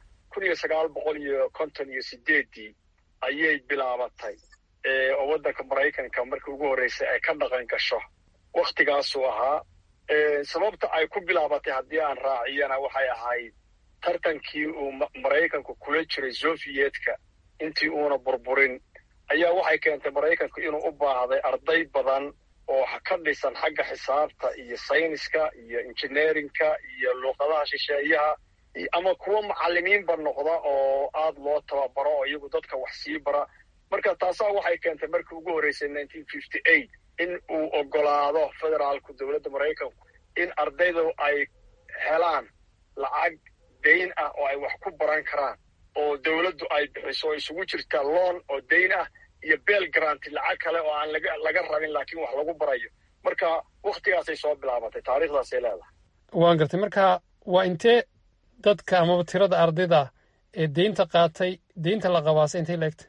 1958 ayay bilaabatay oo waddanka maraykanka markii ugu horreysay ay ka dhaqan gasho wakhtigaasuu ahaa. sababta ay ku bilaabatay haddii aan raaciyana waxay ahayd tartankii uu maraykanku kula jiray sofiyeetka intii uuna burburin ayaa waxay keentay maraykanku inuu u baahday arday badan oo ka dhisan xagga xisaabta iyo sayniska iyo injineerinka iyo luuqadaha shisheeyaha ama kuwa macallimiinba noqda oo aad loo tababaro oo iyagu dadka wax sii bara. marka taasaa waxay keentay markii ugu horreysay 1958 in uu oggolaado federaalku dowladda maraykanku in ardaydu ay helaan lacag deyn ah oo ay wax ku baran karaan oo dowladdu ay bixiso oo isugu jirta loan oo deyn ah iyo beel garanti lacag kale oo aan laga rabin laakiin wax lagu barayo. marka wakhtigaasay soo bilaabatay, taariikhdaasay leedahay. waan gartay. marka waa intee dadka amaba tirada ardayda ee deynta qaatay, deynta la qabaasay intay leegtay?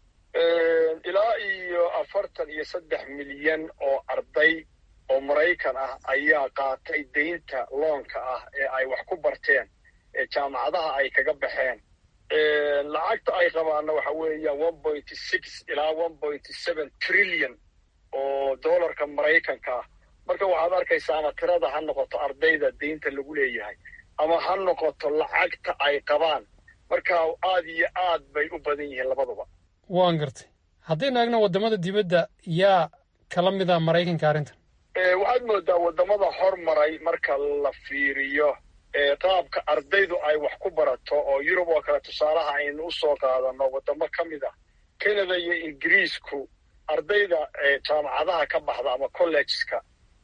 ilaa iyo 43 milyan oo arday oo maraykan ah ayaa qaatay deynta loonka ah ee ay wax ku barteen ee jaamacadaha ay kaga baxeen. lacagta ay qabaanna waxa weeyaan 1.6 ilaa 1.7 trillion oo dollarka maraykanka ah. marka waxaad arkaysaa ama tirada ha noqoto ardayda deynta lagu leeyahay ama ha noqoto lacagta ay qabaan. marka aad iyo aad bay u badan yihiin labaduba. waan gartay. haddaynu eegno waddamada dibadda yaa kala mid ah maraykanka arrintan? waxaad moodaa waddamada hormaray marka la fiiriyo qaabka ardaydu ay wax ku barato oo yurub oo kale tusaalaha aynu u soo qaadanno waddamo ka mid ah canada iyo ingiriisku ardayda jaamacadaha ka baxda ama collegeska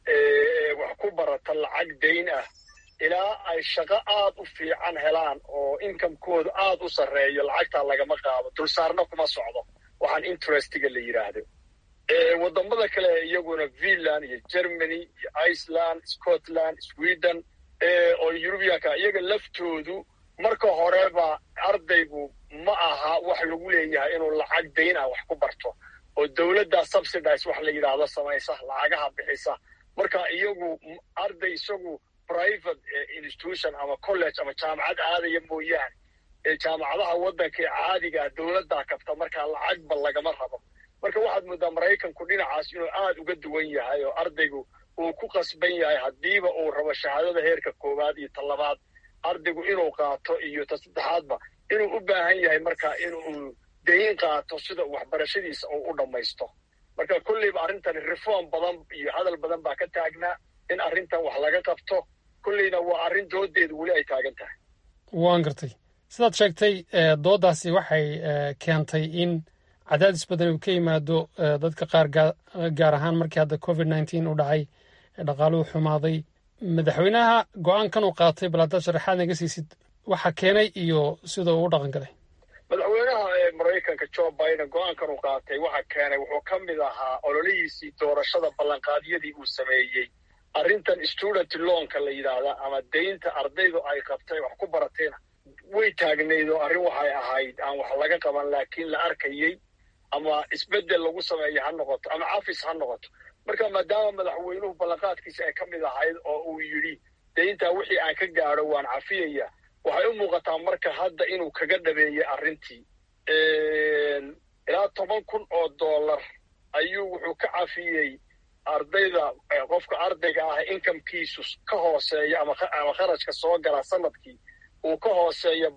wax ku barata lacag deyn ah ilaa ay shaqo aad u fiican helaan oo inkamekooda aad u sarreeyo lacagtaa lagama qaado, dulsaarna kuma socdo waxaan interestiga la yidhaahdo. wadamada kale iyaguna Finland iyo Germany iyo Iceland, Scotland, Sweden oo Yurubiyaanka iyaga laftoodu marka horeba ardaygu ma aha wax lagu leeyahay inuu lacag dayn ah wax ku barto oo dawladda subsidize wax la yiraahdo samaysa lacagaha bixisa marka iyagu arday isagu private institution ama college ama jaamacad aadaya mooyaan jaamacadaha waddanka caadiga dawladda kabta marka lacag bal lagama rabo marka waxaad moodaa Mareykanku dhinacaas inuu aad uga duwan yahay oo ardaygu uu ku qasban yahay hadiiba uu rabo shahaadada heerka koowaad iyo talabaad ardaygu inuu qaato iyo saddexaadba inuu u baahan yahay marka inuu dayn qaato sida waxbarashadiisa uu u dhamaysto marka kulliba arrintan reform badan iyo hadal badan baa ka taagnaa in arrintan wax laga qabto kullina waa arrin doodeedu weli ay taagan tahay waan gartay sidaad sheegtay doodaasi waxay keentay in cadaadis badan uu ka yimaado dadka qaar gaar ahaan markii hadda COVID-19 u dhacay dhaqaaluhu xumaaday madaxweynaha go'aankan uu qaatay bal haddaad sharaxaad naga siisid waxa keenay iyo sida uu u dhaqan galay madaxweynaha Mareykanka Joe Biden go'aankan uu qaatay waxa keenay wuxuu ka mid ahaa ololihiisii doorashada ballanqaadyadii uu sameeyey arrintan student loanka la yiraahdo ama deynta ardaydu ay qabtay wax ku barateen way taagneyd oo arrin waxay ahayd aan wax laga qaban laakiin la arkayay ama isbedel lagu sameeyo ha noqoto ama cafis ha noqoto marka maadaama madaxweynuhu ballanqaadkiisa ay ka mid ahayd oo uu yidhi deynta wixii aan ka gaadho waan cafiyaya waxay u muuqataa marka hadda inuu kaga dhabeeyey arrintii ilaa $10,000 ayuu wuxuu ka cafiyey ardayda qofka ardayga ah incomekiisu ka hooseeya ama kharashka soo gala sanadkii uu ka hooseeya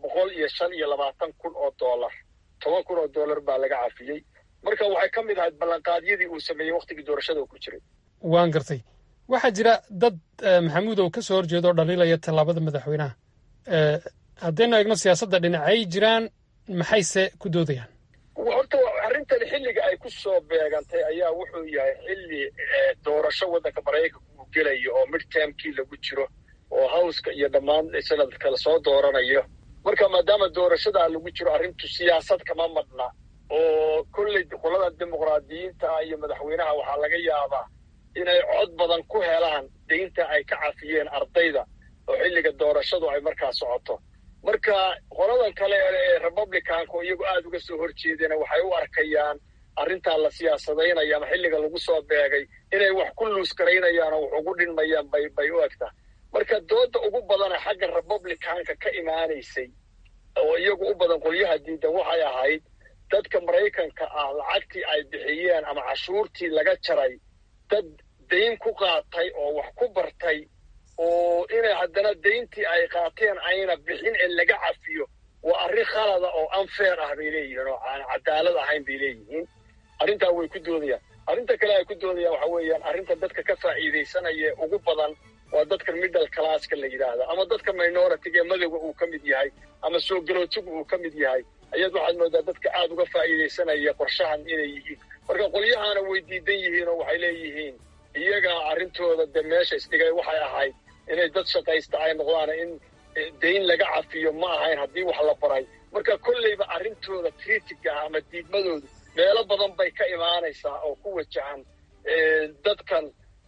$125,000 $10,000 baa laga cafiyey marka waxay ka mid ahayd ballanqaadyadii uu sameeyey waqtigii doorashada uu ku jiray waan gartay waxaa jira dad maxamuud oo ka soo horjeeda oo dhaliilaya tallaabada madaxweynaha haddaynu eegno siyaasadda dhinacay jiraan maxayse ku doodayaan horta arrintan xilliga ay ku soo beegantay ayaa wuxuu yahay xilli doorasho waddanka Mareykanka uu gelayo oo midtermkii lagu jiro oo hawska iyo dhammaan sanadka la soo dooranayo marka maadaama doorashada lagu jiro arrintu siyaasad kama madna oo kulley qolada dimuqraadiyiinta iyo madaxweynaha waxaa laga yaabaa inay cod badan ku helaan deynta ay ka cafiyeen ardayda oo xilliga doorashadu ay markaa socoto marka qoladan kale ee Republicanka iyagu aad uga soo horjeedeen waxay u arkayaan arrinta la siyaasadeynaya ama xilliga lagu soo beegay inay wax ku luus gareynayaan oo wax ugu dhinmayaan bay u egtaa marka dooda ugu badan xagga Republicanka ka imaanaysay oo iyagu u badan qolyaha diidan waxay ahayd dadka Mareykanka ah lacagtii ay bixiyeen ama cashuurtii laga jaray dad deyn ku qaatay oo wax ku bartay oo inay haddana deyntii ay qaateen ayna bixin ee laga cafiyo waa arrin khalada oo unfair ah bay leeyihiin oo aan cadaalad ahayn bay leeyihiin arrintaa way ku doodayaan arrinta kale ay ku doodayaan waxa weeyaan arrinta dadka ka faa'iidaysanaya ugu badan waa dadka middle classka la yidhaahdo ama dadka minority-ga ee madowga uu ka mid yahay ama soo galootigu uu ka mid yahay ayaad waxaad moodaa dadka aad uga faa'iidaysanaya qorshahan inay yihiin marka qolyahana way diidan yihiin oo waxay leeyihiin iyaga arrintooda de meesha isdhigay waxay ahayd inay dad shaqaysta ay noqdaan in deyn laga cafiyo ma ahayn haddii wax la baray marka kolleyba arrintooda critiga ah ama diidmadoodu meelo badan bay ka imaanaysaa oo ku wajahan dadkan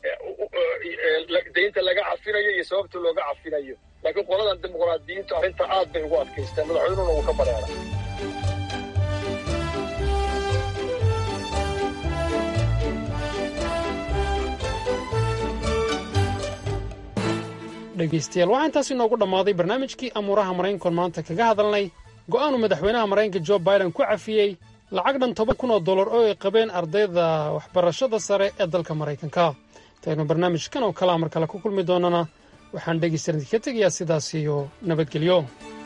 deynta laga cafinayo iyo sababta looga cafinayo laakiin qoladan dimuqraadiyiintu arrinta aad bay ugu adkaysteen madaxweynuhuna uu ka bareera dhegaystayaal waxaa intaas inoogu dhammaaday barnaamijkii amuuraha maraykankoon maanta kaga hadalnay go'aanu madaxweynaha maraykanka Joe Biden ku cafiyey lacag dhan $10,000 oo ay qabeen ardayda waxbarashada sare ee dalka Maraykanka taynu barnaamijkan oo kala mar kale ku kulmi doonana waxaan dhegaystayaal ka tegayaa sidaas iyo nabadgelyo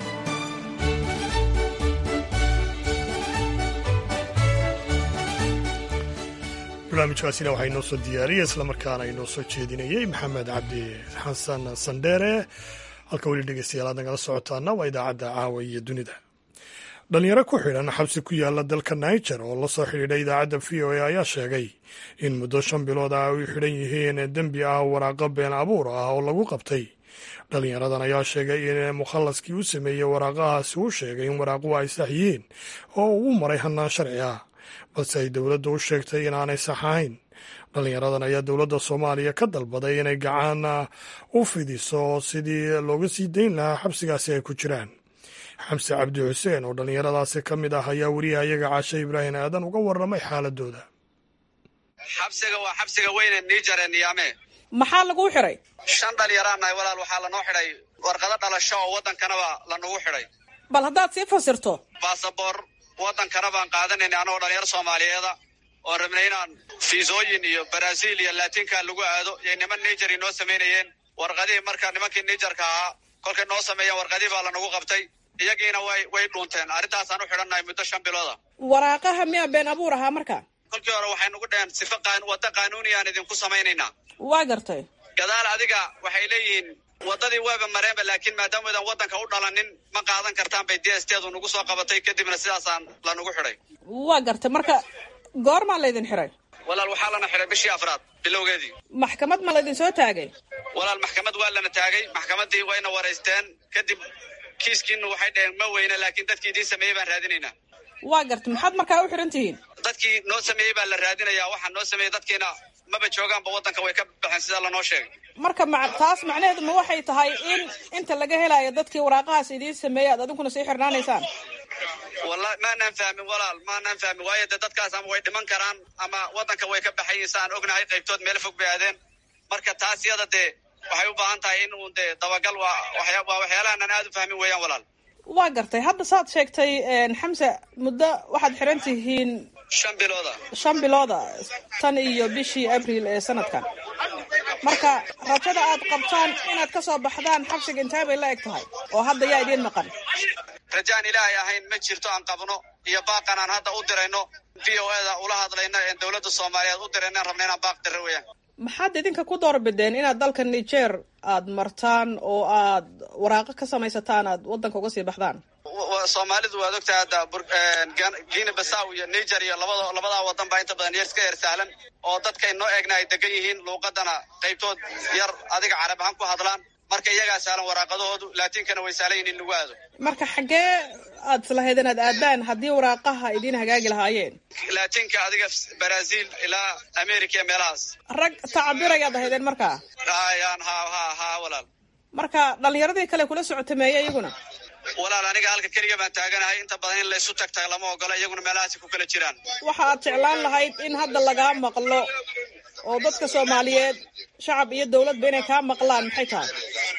barnaamijkaasina waxaa inoo soo diyaariyey islamarkaana inoo soo jeedinayey maxamed cabdi xasan sandheere halka weli dhegeystayaal aad nagala socotaana waa idaacadda caawa iyo dunida dhalinyaro ku xidhan xabsi ku yaala dalka niger oo la soo xidhiidha idaacadda v o a ayaa sheegay in muddo 5 bilood ah ay xidhan yihiin dembi ah waraaqo been abuur ah oo lagu qabtay dhalinyaradan ayaa sheegay in mukhallaskii u sameeyey waraaqahaasi uu sheegay in waraaquhu ay sax yihiin oo uu maray hannaan sharci ah balse ay dowladdu u sheegtay inaanay sax ahayn. dhallinyaradan ayaa dowladda soomaaliya ka dalbaday inay gacan u fidiso sidii looga sii dayn lahaa xabsigaasi ay ku jiraan. xamse cabdi xuseen oo dhallinyaradaasi ka mid ah ayaa wariyahayaga caashe ibraahim aadan uga warramay xaaladooda. xabsiga waa xabsiga weyne niger ee niyaame. maxaa laguu xidhay? 5 dhalinyaraanahay walaal, waxaa lanoo xidhay warqado dhalasho oo waddankanaba lanagu xidhay. bal haddaad sii fasirto. baasaboor waddankana baan qaadanayna anagoo dhalinyaro soomaaliyeeda oon rabnay inaan fiisooyin iyo baraasiil iyo laatinka lagu aado iyo niman niger inoo samaynayeen warqadihii. marka nimankii nigerka ahaa kolkay noo sameeyeen warqadihii baa lanagu qabtay, iyagiina way dhuunteen. arrintaasaan u xidhannahay muddo 5 bilooda. waraaqaha miyaa been abuur ahaa marka? kolkii hore waxay nagu dhaheen sifa wadda qaanuuniyaan idinku samaynaynaa. waa gartay. gadaal adiga waxay leeyihiin waddadii waaba mareenba, laakiin maadaamoodan waddanka u dhalanin ma qaadan kartaan bay DSTdu nagu soo qabatay, kadibna sidaasaan lanagu xidhay. waa gartay. marka goormaa laydin xidhay? walaal waxaa lana xidhay bishii 4 bilowgeedii. maxkamad ma laydin soo taagay? walaal maxkamad waa lana taagay, maxkamaddii wayna waraysteen. kadib kiiskiinu waxay dhaheen ma weyna, laakiin dadkii idiin sameeyey baan raadinaynaa. waa gartay. maxaad markaa u xidhan tihiin? dadkii noo sameeyey baa la raadinayaa. waxaa noo sameeyey dadkiina maba joogaanba waddanka, way ka baxeen sida lanoo sheegay. marka taas macnaheedu ma waxay tahay in inta laga helayo dadkii waraaqahaas idiin sameeyey aad adinkuna sii xirnaanaysaan? wallahi maanaan fahmin walaal, maanaan fahmin. waayo dee dadkaas ama way dhiman karaan ama waddanka way ka baxayiin saan ognahay. qaybtood meel fog bay aadeen. marka taas iyada dee waxay u baahan tahay in uun dee dabagal waa waxyaalahanan aad u fahmin weeyaan walaal. waa gartay. hadda saad sheegtay xamse, muddo waxaad xiran tihiin 5 bilooda. 5 bilooda tan iyo bishii abriil ee sanadkan. marka rajada aad qabtaan inaad ka soo baxdaan xabsiga intee bay la eg tahay oo hadda yaa idiin maqan? rajaan ilaahay ahayn ma jirto aan qabno, iyo baaqan aan hadda u dirayno VOA-da ula hadlayno ee dowladda Soomaaliyeed u dirayno, rabna inaan baaq diro weeyaan. maxaad idinka ku doorbideen inaad dalka Niger aad martaan oo aad waraaqo ka samaysataan aad waddanka uga sii baxdaan? Soomaalidu waad ogtahay hadda Guinea Bissau iyo Niger iyo labada waddan baa inta badan iska yar sahlan oo dadka inoo eegna ay degan yihiin, luuqadana qaybtood yar adiga carab ahaan ku hadlaan. marka iyagaa saalan waraaqadahoodu, laatinkana way saalan yihiin nagu aado. marka xaggee aad islahayd inaad aadaan haddii waraaqaha idiin hagaagi lahaayeen? laatinka adiga Brazil ilaa America meelahaas. rag tacabirayaad ahaydeen markaa? hayaan ha walaal. marka dhalinyaradii kale kula socotameeyay iyaguna? walaal aniga halka keliya baan taaganahay, inta badan in laysu tagtag lama ogola, iyaguna meelahaasi ku kala jiraan. waxa aad jeclaan lahayd in hadda lagaa maqlo oo dadka Soomaaliyeed shacab iyo dawladba inay kaa maqlaan maxay tahay?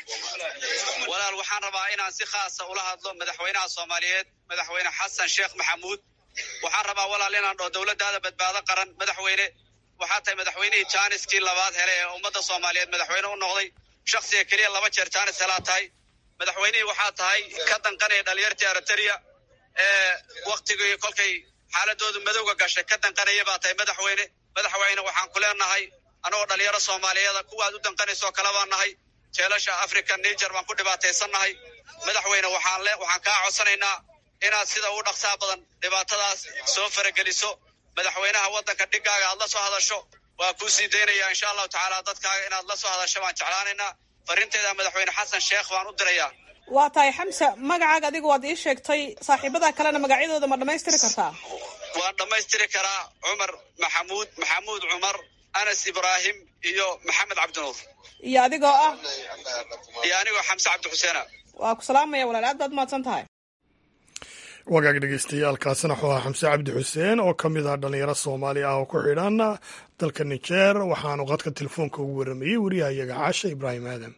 walaal waxaan rabaa inaan si khaasa ula hadlo madaxweynaha Soomaaliyeed, madaxweyne Xasan Sheekh Maxamuud. waxaan rabaa walaal inaan dhaho dawladdaada badbaado qaran. madaxweyne waxaa tahay madaxweynihii jaaniskii labaad hele ee ummadda Soomaaliyeed madaxweyne u noqday. shakhsiga keliya 2 jeer jaanis helaa tahay. madaxweynihii waxaa tahay ka danqanaya dhalinyartii Eritrea ee waqtigii kolkay xaaladoodu madowga gashay ka danqanaya baa tahay madaxweyne. madaxweyne waxaan ku leenahay anagoo dhalinyaro Soomaaliyeed kuwaad u danqanayso kala baan nahay. jeelasha Africa Niger baan ku dhibaataysannahay. madaxweyne waxaan kaa codsanaynaa inaad sida ugu dhaqsaha badan dhibaatadaas soo farageliso. madaxweynaha waddanka dhigaaga aad la soo hadasho waa kuu sii daynaya insha allahu tacaala. dadkaaga inaad la soo hadasho baan jeclaanaynaa. farinteeda madaxweyne Xasan Sheekh baan u dirayaa. waa tahay Xamse, magacaaga adiga waad ii sheegtay, saaxiibada kalena magacyadooda ma dhammaystiri kartaa? waan dhammaystiri karaa. Cumar Maxamuud Cumar, Anas Ibrahim iyo Maxamed Cabdinuur. iyo adigoo ah? iyo anigoo Xamse Cabdi Xuseena. waa ku salaamaya walaal, aad baad mahadsan tahay. wagaag dhegeystayaaalkaasina wuxuu ahaa Xamse Cabdi Xuseen oo ka mid ah dhalinyaro Soomaali ah oo ku xidhan dalka Niger. waxaanu qadka telefoonka ugu waramayey wariyahayaga Caashe Ibraahim Aadan.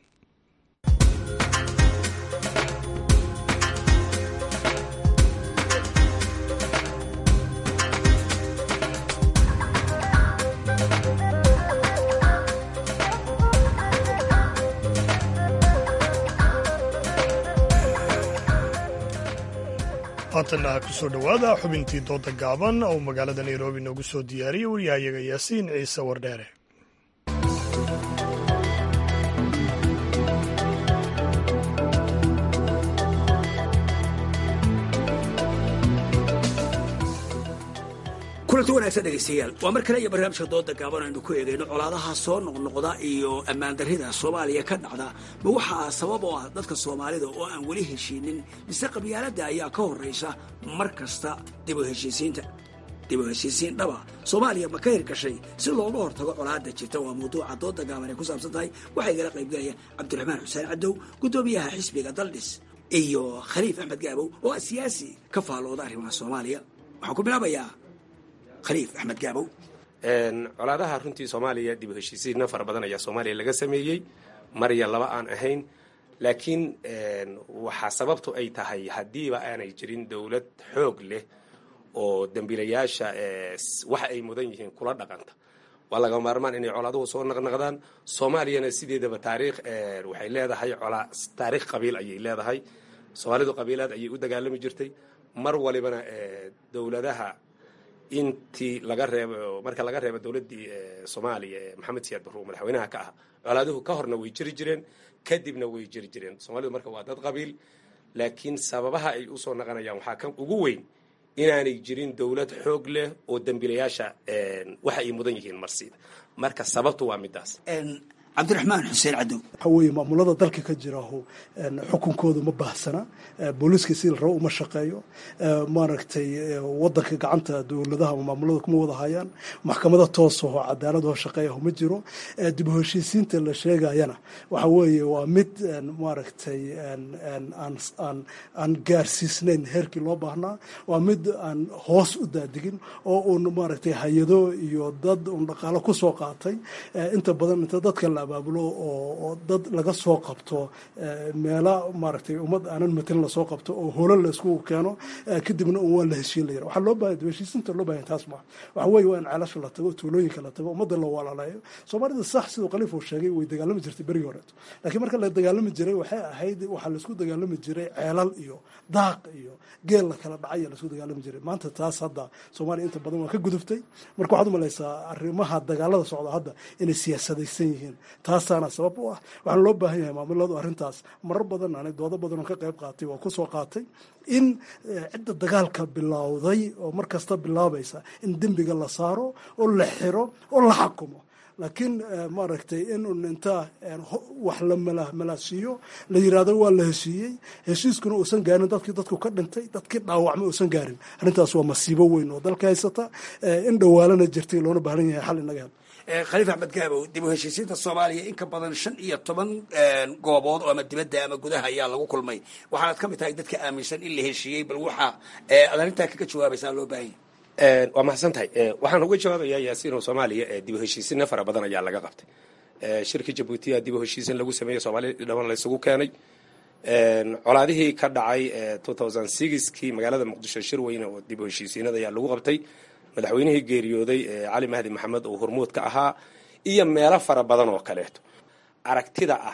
haatana kusoo dhowaada xubintii dooda gaaban oo magaalada Nairobi noogu soo diyaariyey wariyahayaga Yaasiin Ciise Wardheere. kulanti wanaagsan dhegaystayaal, waa mar kale iyo barnaamijka dooda gaaban aynu ku eegayno colaadaha soo noqnoqda iyo ammaan darrida Soomaaliya ka dhacda. ma waxaa sabab oo ah dadka Soomaalida oo aan weli heshiinin mise qabyaaladda ayaa ka horraysa mar kasta dib u heshiisiinta? dib u heshiisiin dhaba soomaaliya ma ka hirgashay si looga hortago colaadda jirta waa mawduuca dooda gaaban ay ku saabsan tahay waxay igala qaybgalayaan cabdiraxmaan xuseen cadow guddoomiyaha xisbiga daldhis iyo khaliif axmed gaabow oo siyaasi ka faalooda arrimaha soomaaliya waxaan ku bilaabayaa khaliif axmed gaabow. colaadaha runtii soomaaliya dib u heshiisiinna fara badan ayaa soomaaliya laga sameeyey mar iyo laba aan ahayn laakiin waxaa sababtu ay tahay haddiiba aanay jirin dowlad xoog leh oo dambiilayaasha waxa ay mudan yihiin kula dhaqanta waa laga maarmaan inay colaaduhu soo naqnaqdaan. soomaaliyana sideedaba taariikh waxay leedahay taariikh qabiil ayay leedahay. soomaalidu qabiilaad ayay u dagaalami jirtay mar walibana dowladaha intii marka laga reebo dowladdii soomaaliya ee maxamed siyaad barruur madaxweynaha ka ah colaaduhu ka horna way jiri jireen kadibna way jiri jireen. soomaalidu marka waa dad qabiil laakiin sababaha ay usoo naqanayaan waxaa kan ugu weyn inaanay jirin dowlad xoog leh oo dambiilayaasha waxa ay mudan yihiin marsiida. marka sababtu waa midaas. cabdiraxmaan xuseen cadow. waxa weeye maamulada dalka ka jiraho xukunkoodu ma baahsana booliiska si la rabo uma shaqeeyo maaragtay wadanka gacanta dowladaha maamulada kuma wada hayaan maxkamada toosaho cadaaladoo shaqeeyaho ma jiro dib u heshiisiinta la sheegayana waxa weeye waa mid maaragtay aan gaarsiisnayn heerkii loo baahnaa waa mid aan hoos u daadigin oo uun maaragtay hay-ado iyo dad uun dhaqaalo ku soo qaatay inta badan inta dadka la abaabulo oo dad laga soo qabto meela maaragtay ummad aanan matelin lasoo qabto oo holo la isku keeno kadibna waa la heshiin la yara waxaa loo baahan heshiisinta loo baahan taas maaha waxa weeye waa in ceelasha la tago tuulooyinka la tago ummadda la walaalayo soomaalida sax siduu khaliif uu sheegay way dagaalami jirtay berigii horeeto laakiin marka la dagaalami jiray waxay ahayd waxaa laisku dagaalami jiray ceelal iyo daaq iyo geel la kala dhacay laisku dagaalami jiray maanta taas hadda soomaaliya inta badan waa ka guduftay marka waxaad umalaysaa arrimaha dagaalada socda hadda inay siyaasadaysan yihiin taasaana sabab u ah waxaan loo baahan yahay maamuladu arrintaas marar badan aanay doodo badan oo ka qayb qaatay waa ku soo qaatay in cidda dagaalka bilowday oo mar kasta bilaabaysa in dembiga la saaro oo la xiro oo la xakumo laakiin maaragtay in intaa wax la malaasiiyo la yiraahdo waa la heshiiyey heshiiskuna uusan gaarin dadku ka dhintay dadkii dhaawacmay uusan gaarin arrintaas waa masiibo weyn oo dalka haysata in dhawaalana jirtay loona baahan yahay xal inaga hel. khaliif axmed gaabow dib u heshiisiinta soomaaliya in ka badan 15 goobood oo ama dibadda ama gudaha ayaa lagu kulmay waxaanad ka mid tahay dadka aaminsan in la heshiiyey bal waxa aad arrintaa kaga jawaabaysaa loo baahan yahay. waa mahadsan tahay waxaan uga jawaabayaa yaasiin oo soomaaliya dib u heshiisiinna fara badan ayaa laga qabtay. shirkii jabuutiya dib u heshiisiin lagu sameeyey soomaaliya dhaban la isugu keenay. colaadihii ka dhacay 2006kii magaalada muqdisho shir weyne oo dib u heshiisiinada ayaa lagu qabtay madaxweynihii geeriyooday cali mahdi maxamed oo hormuud ka ahaa iyo meelo fara badan oo kaleeto. aragtida ah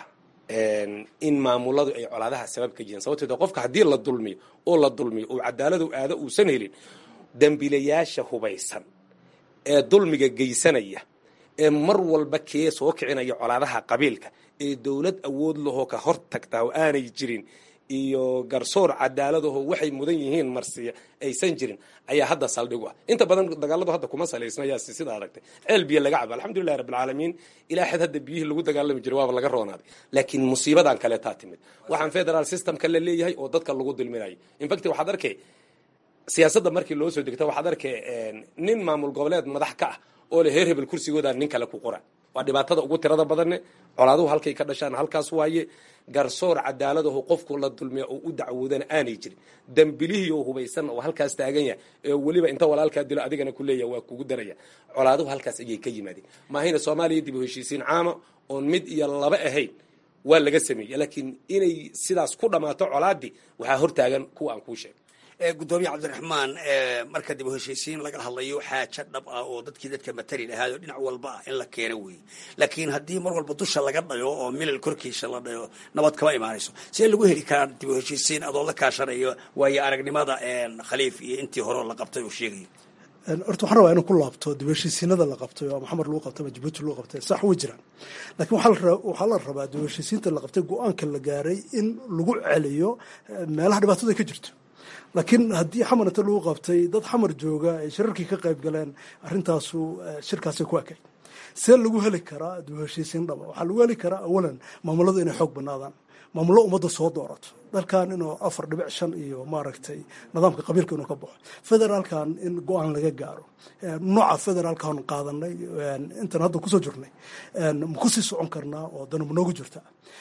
in maamuladu ay colaadaha sabab ka yihiin sababteeda qofka haddii la dulmiyo oo cadaaladu aado uusan helin dambiilayaasha hubaysan ee dulmiga geysanaya ee mar walba kee soo kicinaya colaadaha qabiilka ee dowlad awood lahoo ka hor tagtaa oo aanay jirin iyo garsoor cadaaladaho waxay mudan yihiin marsiya aysan jirin ayaa hadda saldhig u ah. inta badan dagaaladu hadda kuma salaysna yaasi sida aragtay ceel biyo laga cabo alxamdulillahi rabbil caalamiin ilaa xad hadda biyihii lagu dagaalami jiray waaba laga roonaaday laakiin musiibadan kale taa timid waxaan federal systemka la leeyahay oo dadka lagu dulminayo in fact waxaad arkay siyaasadda markii loo soo degto waxaad arkay nin maamul goboleed madax ka ah oo le heer hebel kursigooda nin kale ku qora waa dhibaatada ugu tirada badanne colaaduhu halkay ka dhashaan halkaas waaye garsoor cadaaladaho qofku la dulmiya oo u dacwoodana aanay jirin dambilihii oo hubaysan oo halkaas taagan yahay ee weliba inta walaalkaa dilo adigana ku leeyahay waa kugu daraya colaaduhu halkaas ayay ka yimaadeen maahayna soomaaliya dib u heshiisiin caama oon mid iyo laba ahayn waa laga sameeyey laakiin inay sidaas ku dhammaato colaadii waxaa hortaagan kuwa aan kuu sheegay. gudoomiye cabdiraxmaan marka dib u heshiisiin laga hadlayo xaajo dhab ah oo dadka matali lahaado dhinac walba ah in la keeno weeye laakiin haddii mar walba dusha laga dhayo oo milal korkiisa la dhayo nabad kama imaanayso see lagu heli karaa dib u heshiisiin adoo la kaashanayo waayo aragnimada khaliif iyo intii hore la qabtay uu sheegayo. horta waxaan rabaa inuu ku laabto dib u heshiisiinada la qabtay oo maxamed lagu qabtay ama jabuuti lagu qabtay sax way jiraan laakiin waxaa la rabaa dib u heshiisiinta la qabtay go-aanka la gaaray in lagu celiyo meelaha dhibaatada ay ka jirto laakiin haddii xamar inta lagu qabtay dad xamar jooga ay shirarkii ka qayb galeen arrintaasu shirkaasay ku ekayd see lagu heli karaa dib u heshiisiin dhaba waxaa lagu heli karaa awalan maamuladu inay xoog banaadaan maamullo ummadda soo doorato dalkan inuu 4.5 iyo maaragtay nidaamka qabiilka inuu ka baxo federaalkan in go-aan laga gaaro nooca federaalkan qaadanay intan hadda kusoo jirnay ma ku sii socon karnaa oo dana ma noogu jirta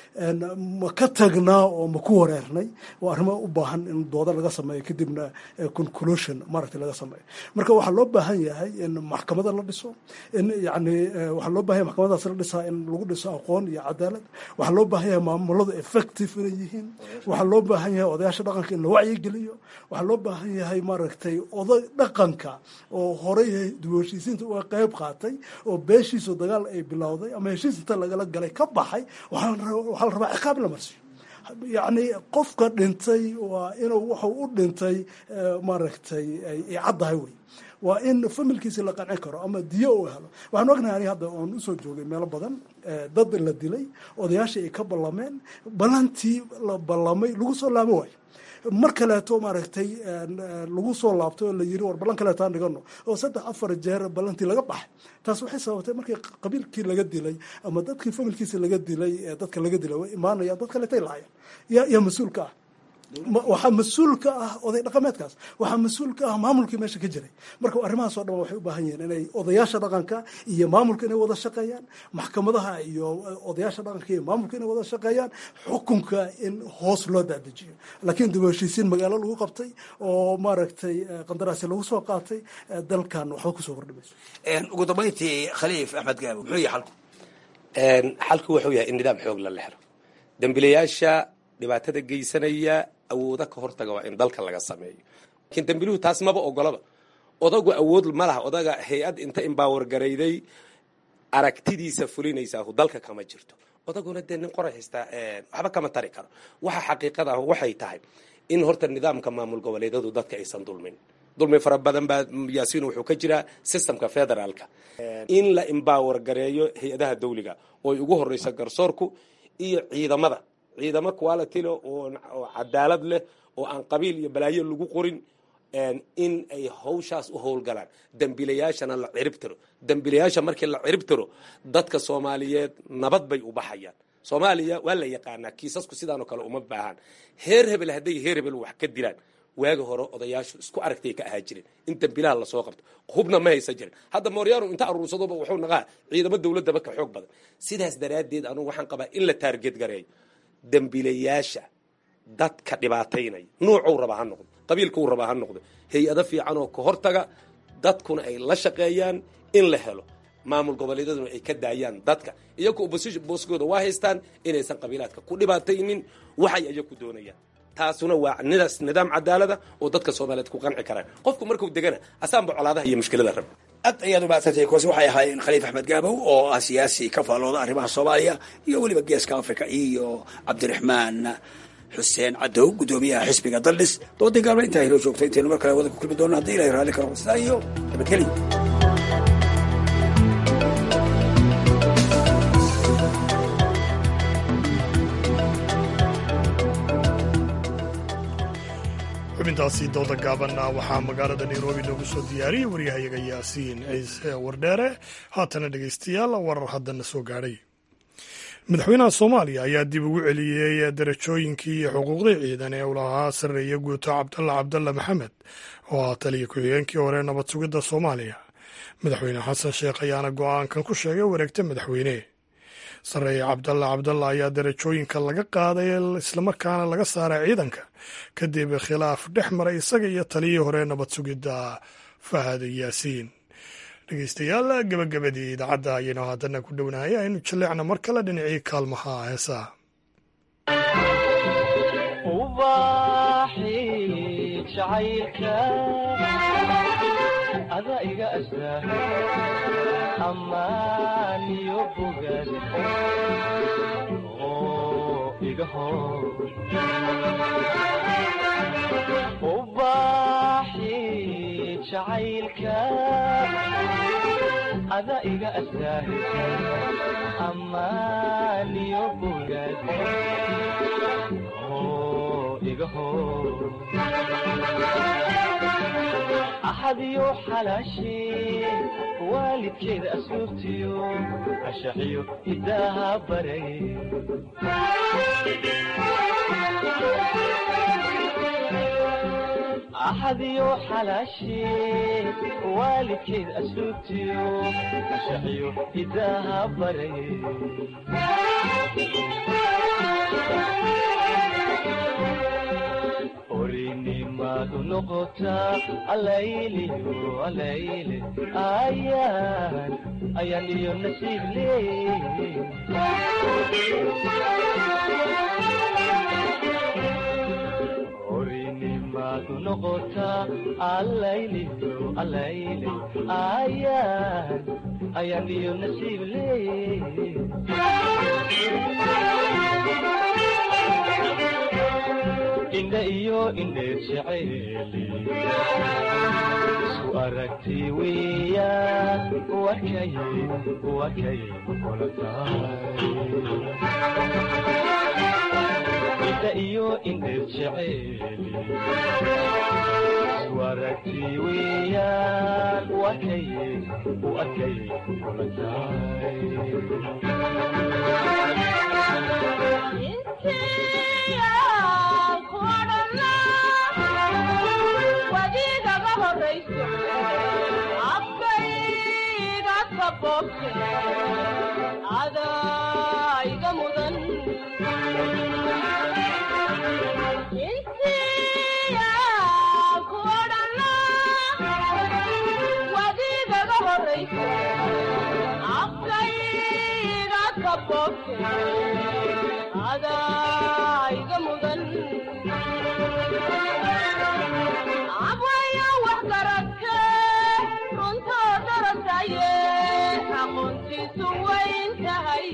ma ka tagnaa oo ma ku wareernay waa arrimo u baahan in dooda laga sameeyo kadibna conclusion maaragtay laga sameeyo marka waxaa loo baahan yahay in maxkamada la dhiso in yani waxaa loo baahan yahay maxkamadaas la dhisaa in lagu dhiso aqoon iyo cadaalad waxaa loo baahan yahay maamuladu effective inay yihiin waxaa loo baahan yahay odayaasha dhaqanka in la wacyigeliyo waxaa loo baahan yahay maaragtay oday dhaqanka oo horey heshiisiinta uga qayb qaatay oo beeshiisu dagaal ay bilowday ama heshiis inta lagala galay ka baxay waxaa la rabaa ciqaab la marsiyo yacni qofka dhintay waa inuu wuxuu u dhintay maaragtay ay caddahay wey waa in familkiisi la qancin karo ama diyo uu helo waxaan ognahay ani hadda oon usoo joogay meelo badan dad la dilay odayaashii ay ka ballameen ballantii la ballamay lagu soo laabo waayo mar kaleeto maaragtay lagu soo laabto oo la yiri war ballan kaleeto aan dhigano oo 3-4 jeer ballantii laga baxay taas waxay sababtay markii qabiilkii laga dilay ama dadkii familkiisa laga dilay dadka laga dilay way imaanayaan dad kaleeto laayeen yaa mas'uulka ah waxaa mas-uulka ah oday dhaqameedkaas waxaa mas-uulka ah maamulkii meesha ka jiray marka arrimahaas oo dhan waxay u baahan yihiin inay odayaasha dhaqanka iyo maamulka inay wada shaqeeyaan maxkamadaha iyo odayaasha dhaqanka iyo maamulka inay wada shaqeeyaan xukunka in hoos loo daadajiyo laakiin dib u heshiisiin magaalo lagu qabtay oo maaragtay qandaraasi lagu soo qaatay dalkan waxba kusoo kordhimayso ugu dambayntii khaliif axmed gaabo muxuu yahay xalku wuxuu yahay in nidaam xoog la helo dambiilayaasha dhibaatada geysanaya awooda ka hortaga waa in dalka laga sameeyo laakiin dambiiluhu taas maba ogolaba odagu awood ma laha odaga hay-ad inta empower garayday aragtidiisa fulinaysaa dalka kama jirto odaguna dee nin qoray haystaa waxba kama tari karo waxa xaqiiqada ah waxay tahay in horta nidaamka maamul goboleedadu dadka aysan dulmi fara badan baa yaasiin wuxuu ka jiraa systemka federaalka in la empower gareeyo hay-adaha dawliga oo ay ugu horeysa garsoorku iyo ciidamo quality leh oo cadaalad leh oo aan qabiil iyo balaayo lagu qorin in ay hawshaas u howlgalaan dambiilayaashana la ciribtiro dambiilayaasha markii la ciribtiro dadka Soomaaliyeed nabad bay u baxayaan Soomaaliya waa la yaqaanaa kiisasku sidaan oo kale uma baahan heer hebel haday heer hebel wax ka dilaan waaga hore odayaashu isku aragtay ka ahaa jireen in dambiilaha la soo qabto hubna ma haysan jirin hadda Mooriyaano inta aruursadooba wuxuu nagaa ciidamada dawladda ka xoog badan sidaas daraadeed anu waxaan qabaa in la target gareeyo dambiilayaasha dadka dhibaataynay nuucuu raba ha noqdo qabiilkuu raba ha noqdo hay-ado fiican oo ka hortaga dadkuna ay la shaqeeyaan in la helo maamul goboleedaduna ay ka daayaan dadka iyagu opposition booskooda waa haystaan inaysan qabiilaadka ku dhibaataynin waxay iyagu doonayaan taasuna waa nidaam cadaalada oo dadka Soomaaliyeed ku qanci karaan qofku markuu degana asaanba colaadaha iyo mushkilada rab aad ayaad u baasatay koos waxay ahaayeen khaliif axmed gaabow oo ah siyaasi ka faalooda arrimaha Soomaaliya iyo waliba geeska Afrika iyo cabdiraxmaan xuseen cadow gudoomiyaha xisbiga daldhis doodii gaalma intaa helo joogtay intaanu mar kale wada ku kulmi doona haddii ilaahay raalli karo sidaa iyo nabadgelyo xubintaasi dooda gaabanna waxaa magaalada nairobi noogu soo diyaariyey waryahayaga yaasiin ciise wardheere haatana dhegaystayaal warar haddana soo gaadhay madaxweynaha soomaaliya ayaa dib ugu celiyey darajooyinkii iyo xuquuqdii ciidan ee uu lahaa sarreeya guuto cabdalla maxamed oo ah taliya ku-xigeenkii hore nabad sugidda soomaaliya madaxweyne xasan sheekh ayaana go'aankan ku sheegay wareegta madaxweyne sarreeye cabdalla ayaa darajooyinka laga qaaday islamarkaana laga saaray ciidanka kadib khilaaf dhex maray isaga iyo taliyii hore nabad sugidda fahad yaasiin dhegeystayaal gabagabadii idaacadda ayaynu haddana ku dhownahay aynu jaleecna mar kale dhinacii kaalmaha heesaa ada iga astaa amaaniyo bogaad oo iga hor ubaaxi jacaylka ada iga astaa amaaniyo bogaad oo igaho axadiyo xalaashee waalidkeeda asluubtiyo ashaxiyo hidaaha baray axadiyo xalaashee waalidkeed asluubtiyo ashaxiyo hidaaha baray orinimadu noqotaa alayliyo alayle ayaan iyo nasiib leey orinimadu noqotaa alayliyo alayle ayaan iyo nasiib leey indha iyo indheed jeceeli isku aragti weeyaan wakay kula tahay indha iyo indheed jeceeli isku aragti weeyaan wakay kula tahay wadigaga horayso afkayga kaboobte adaiga mudan intiya ku odhana wadigaga horayso afkayga kaboobte adaiga mudan abwaya wax garadke runtoo darasaye aqoontiisu wayn tahay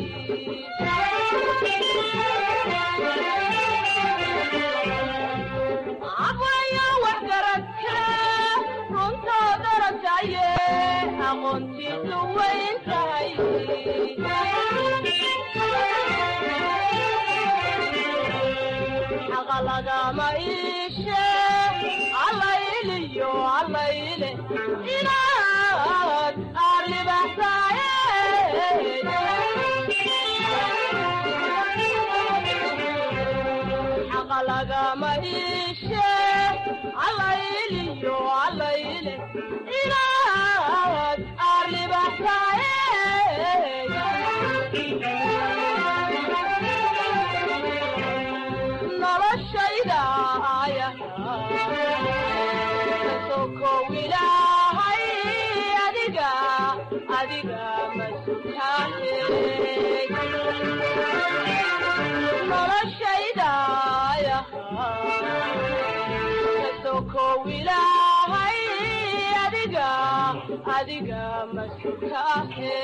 abwaya wax garadke runtoo darasaye aqoontiisu wayn tahay lagama iishe allayliyo allayle inaad arribaxsaaye xaqa lagama iishe allayliyo allayle inaad arribaxsaaye sokow ilaahay adiga masutaane noloshaydaya sokow ilaahay adiga masutaane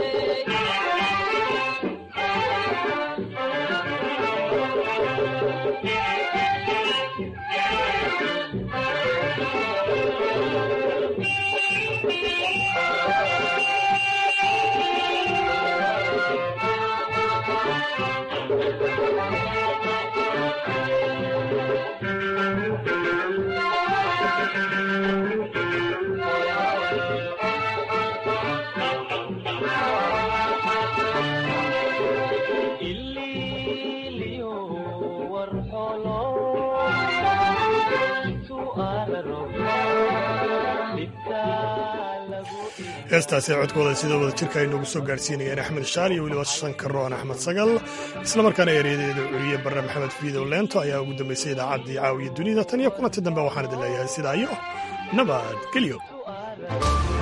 heestaasi codkooda sida wada jirka ay noogu soo gaarsiinayeen axmed shaar iyo weliba shankaroon axmed sagal islamarkaana ereyadeeda curiye barre maxamed fiidow leento ayaa ugu dambaysay idaacaddii caawiya dunida tan iyo kulanti dambe waxaan idin leeyahay sidaa iyo nabad gelyo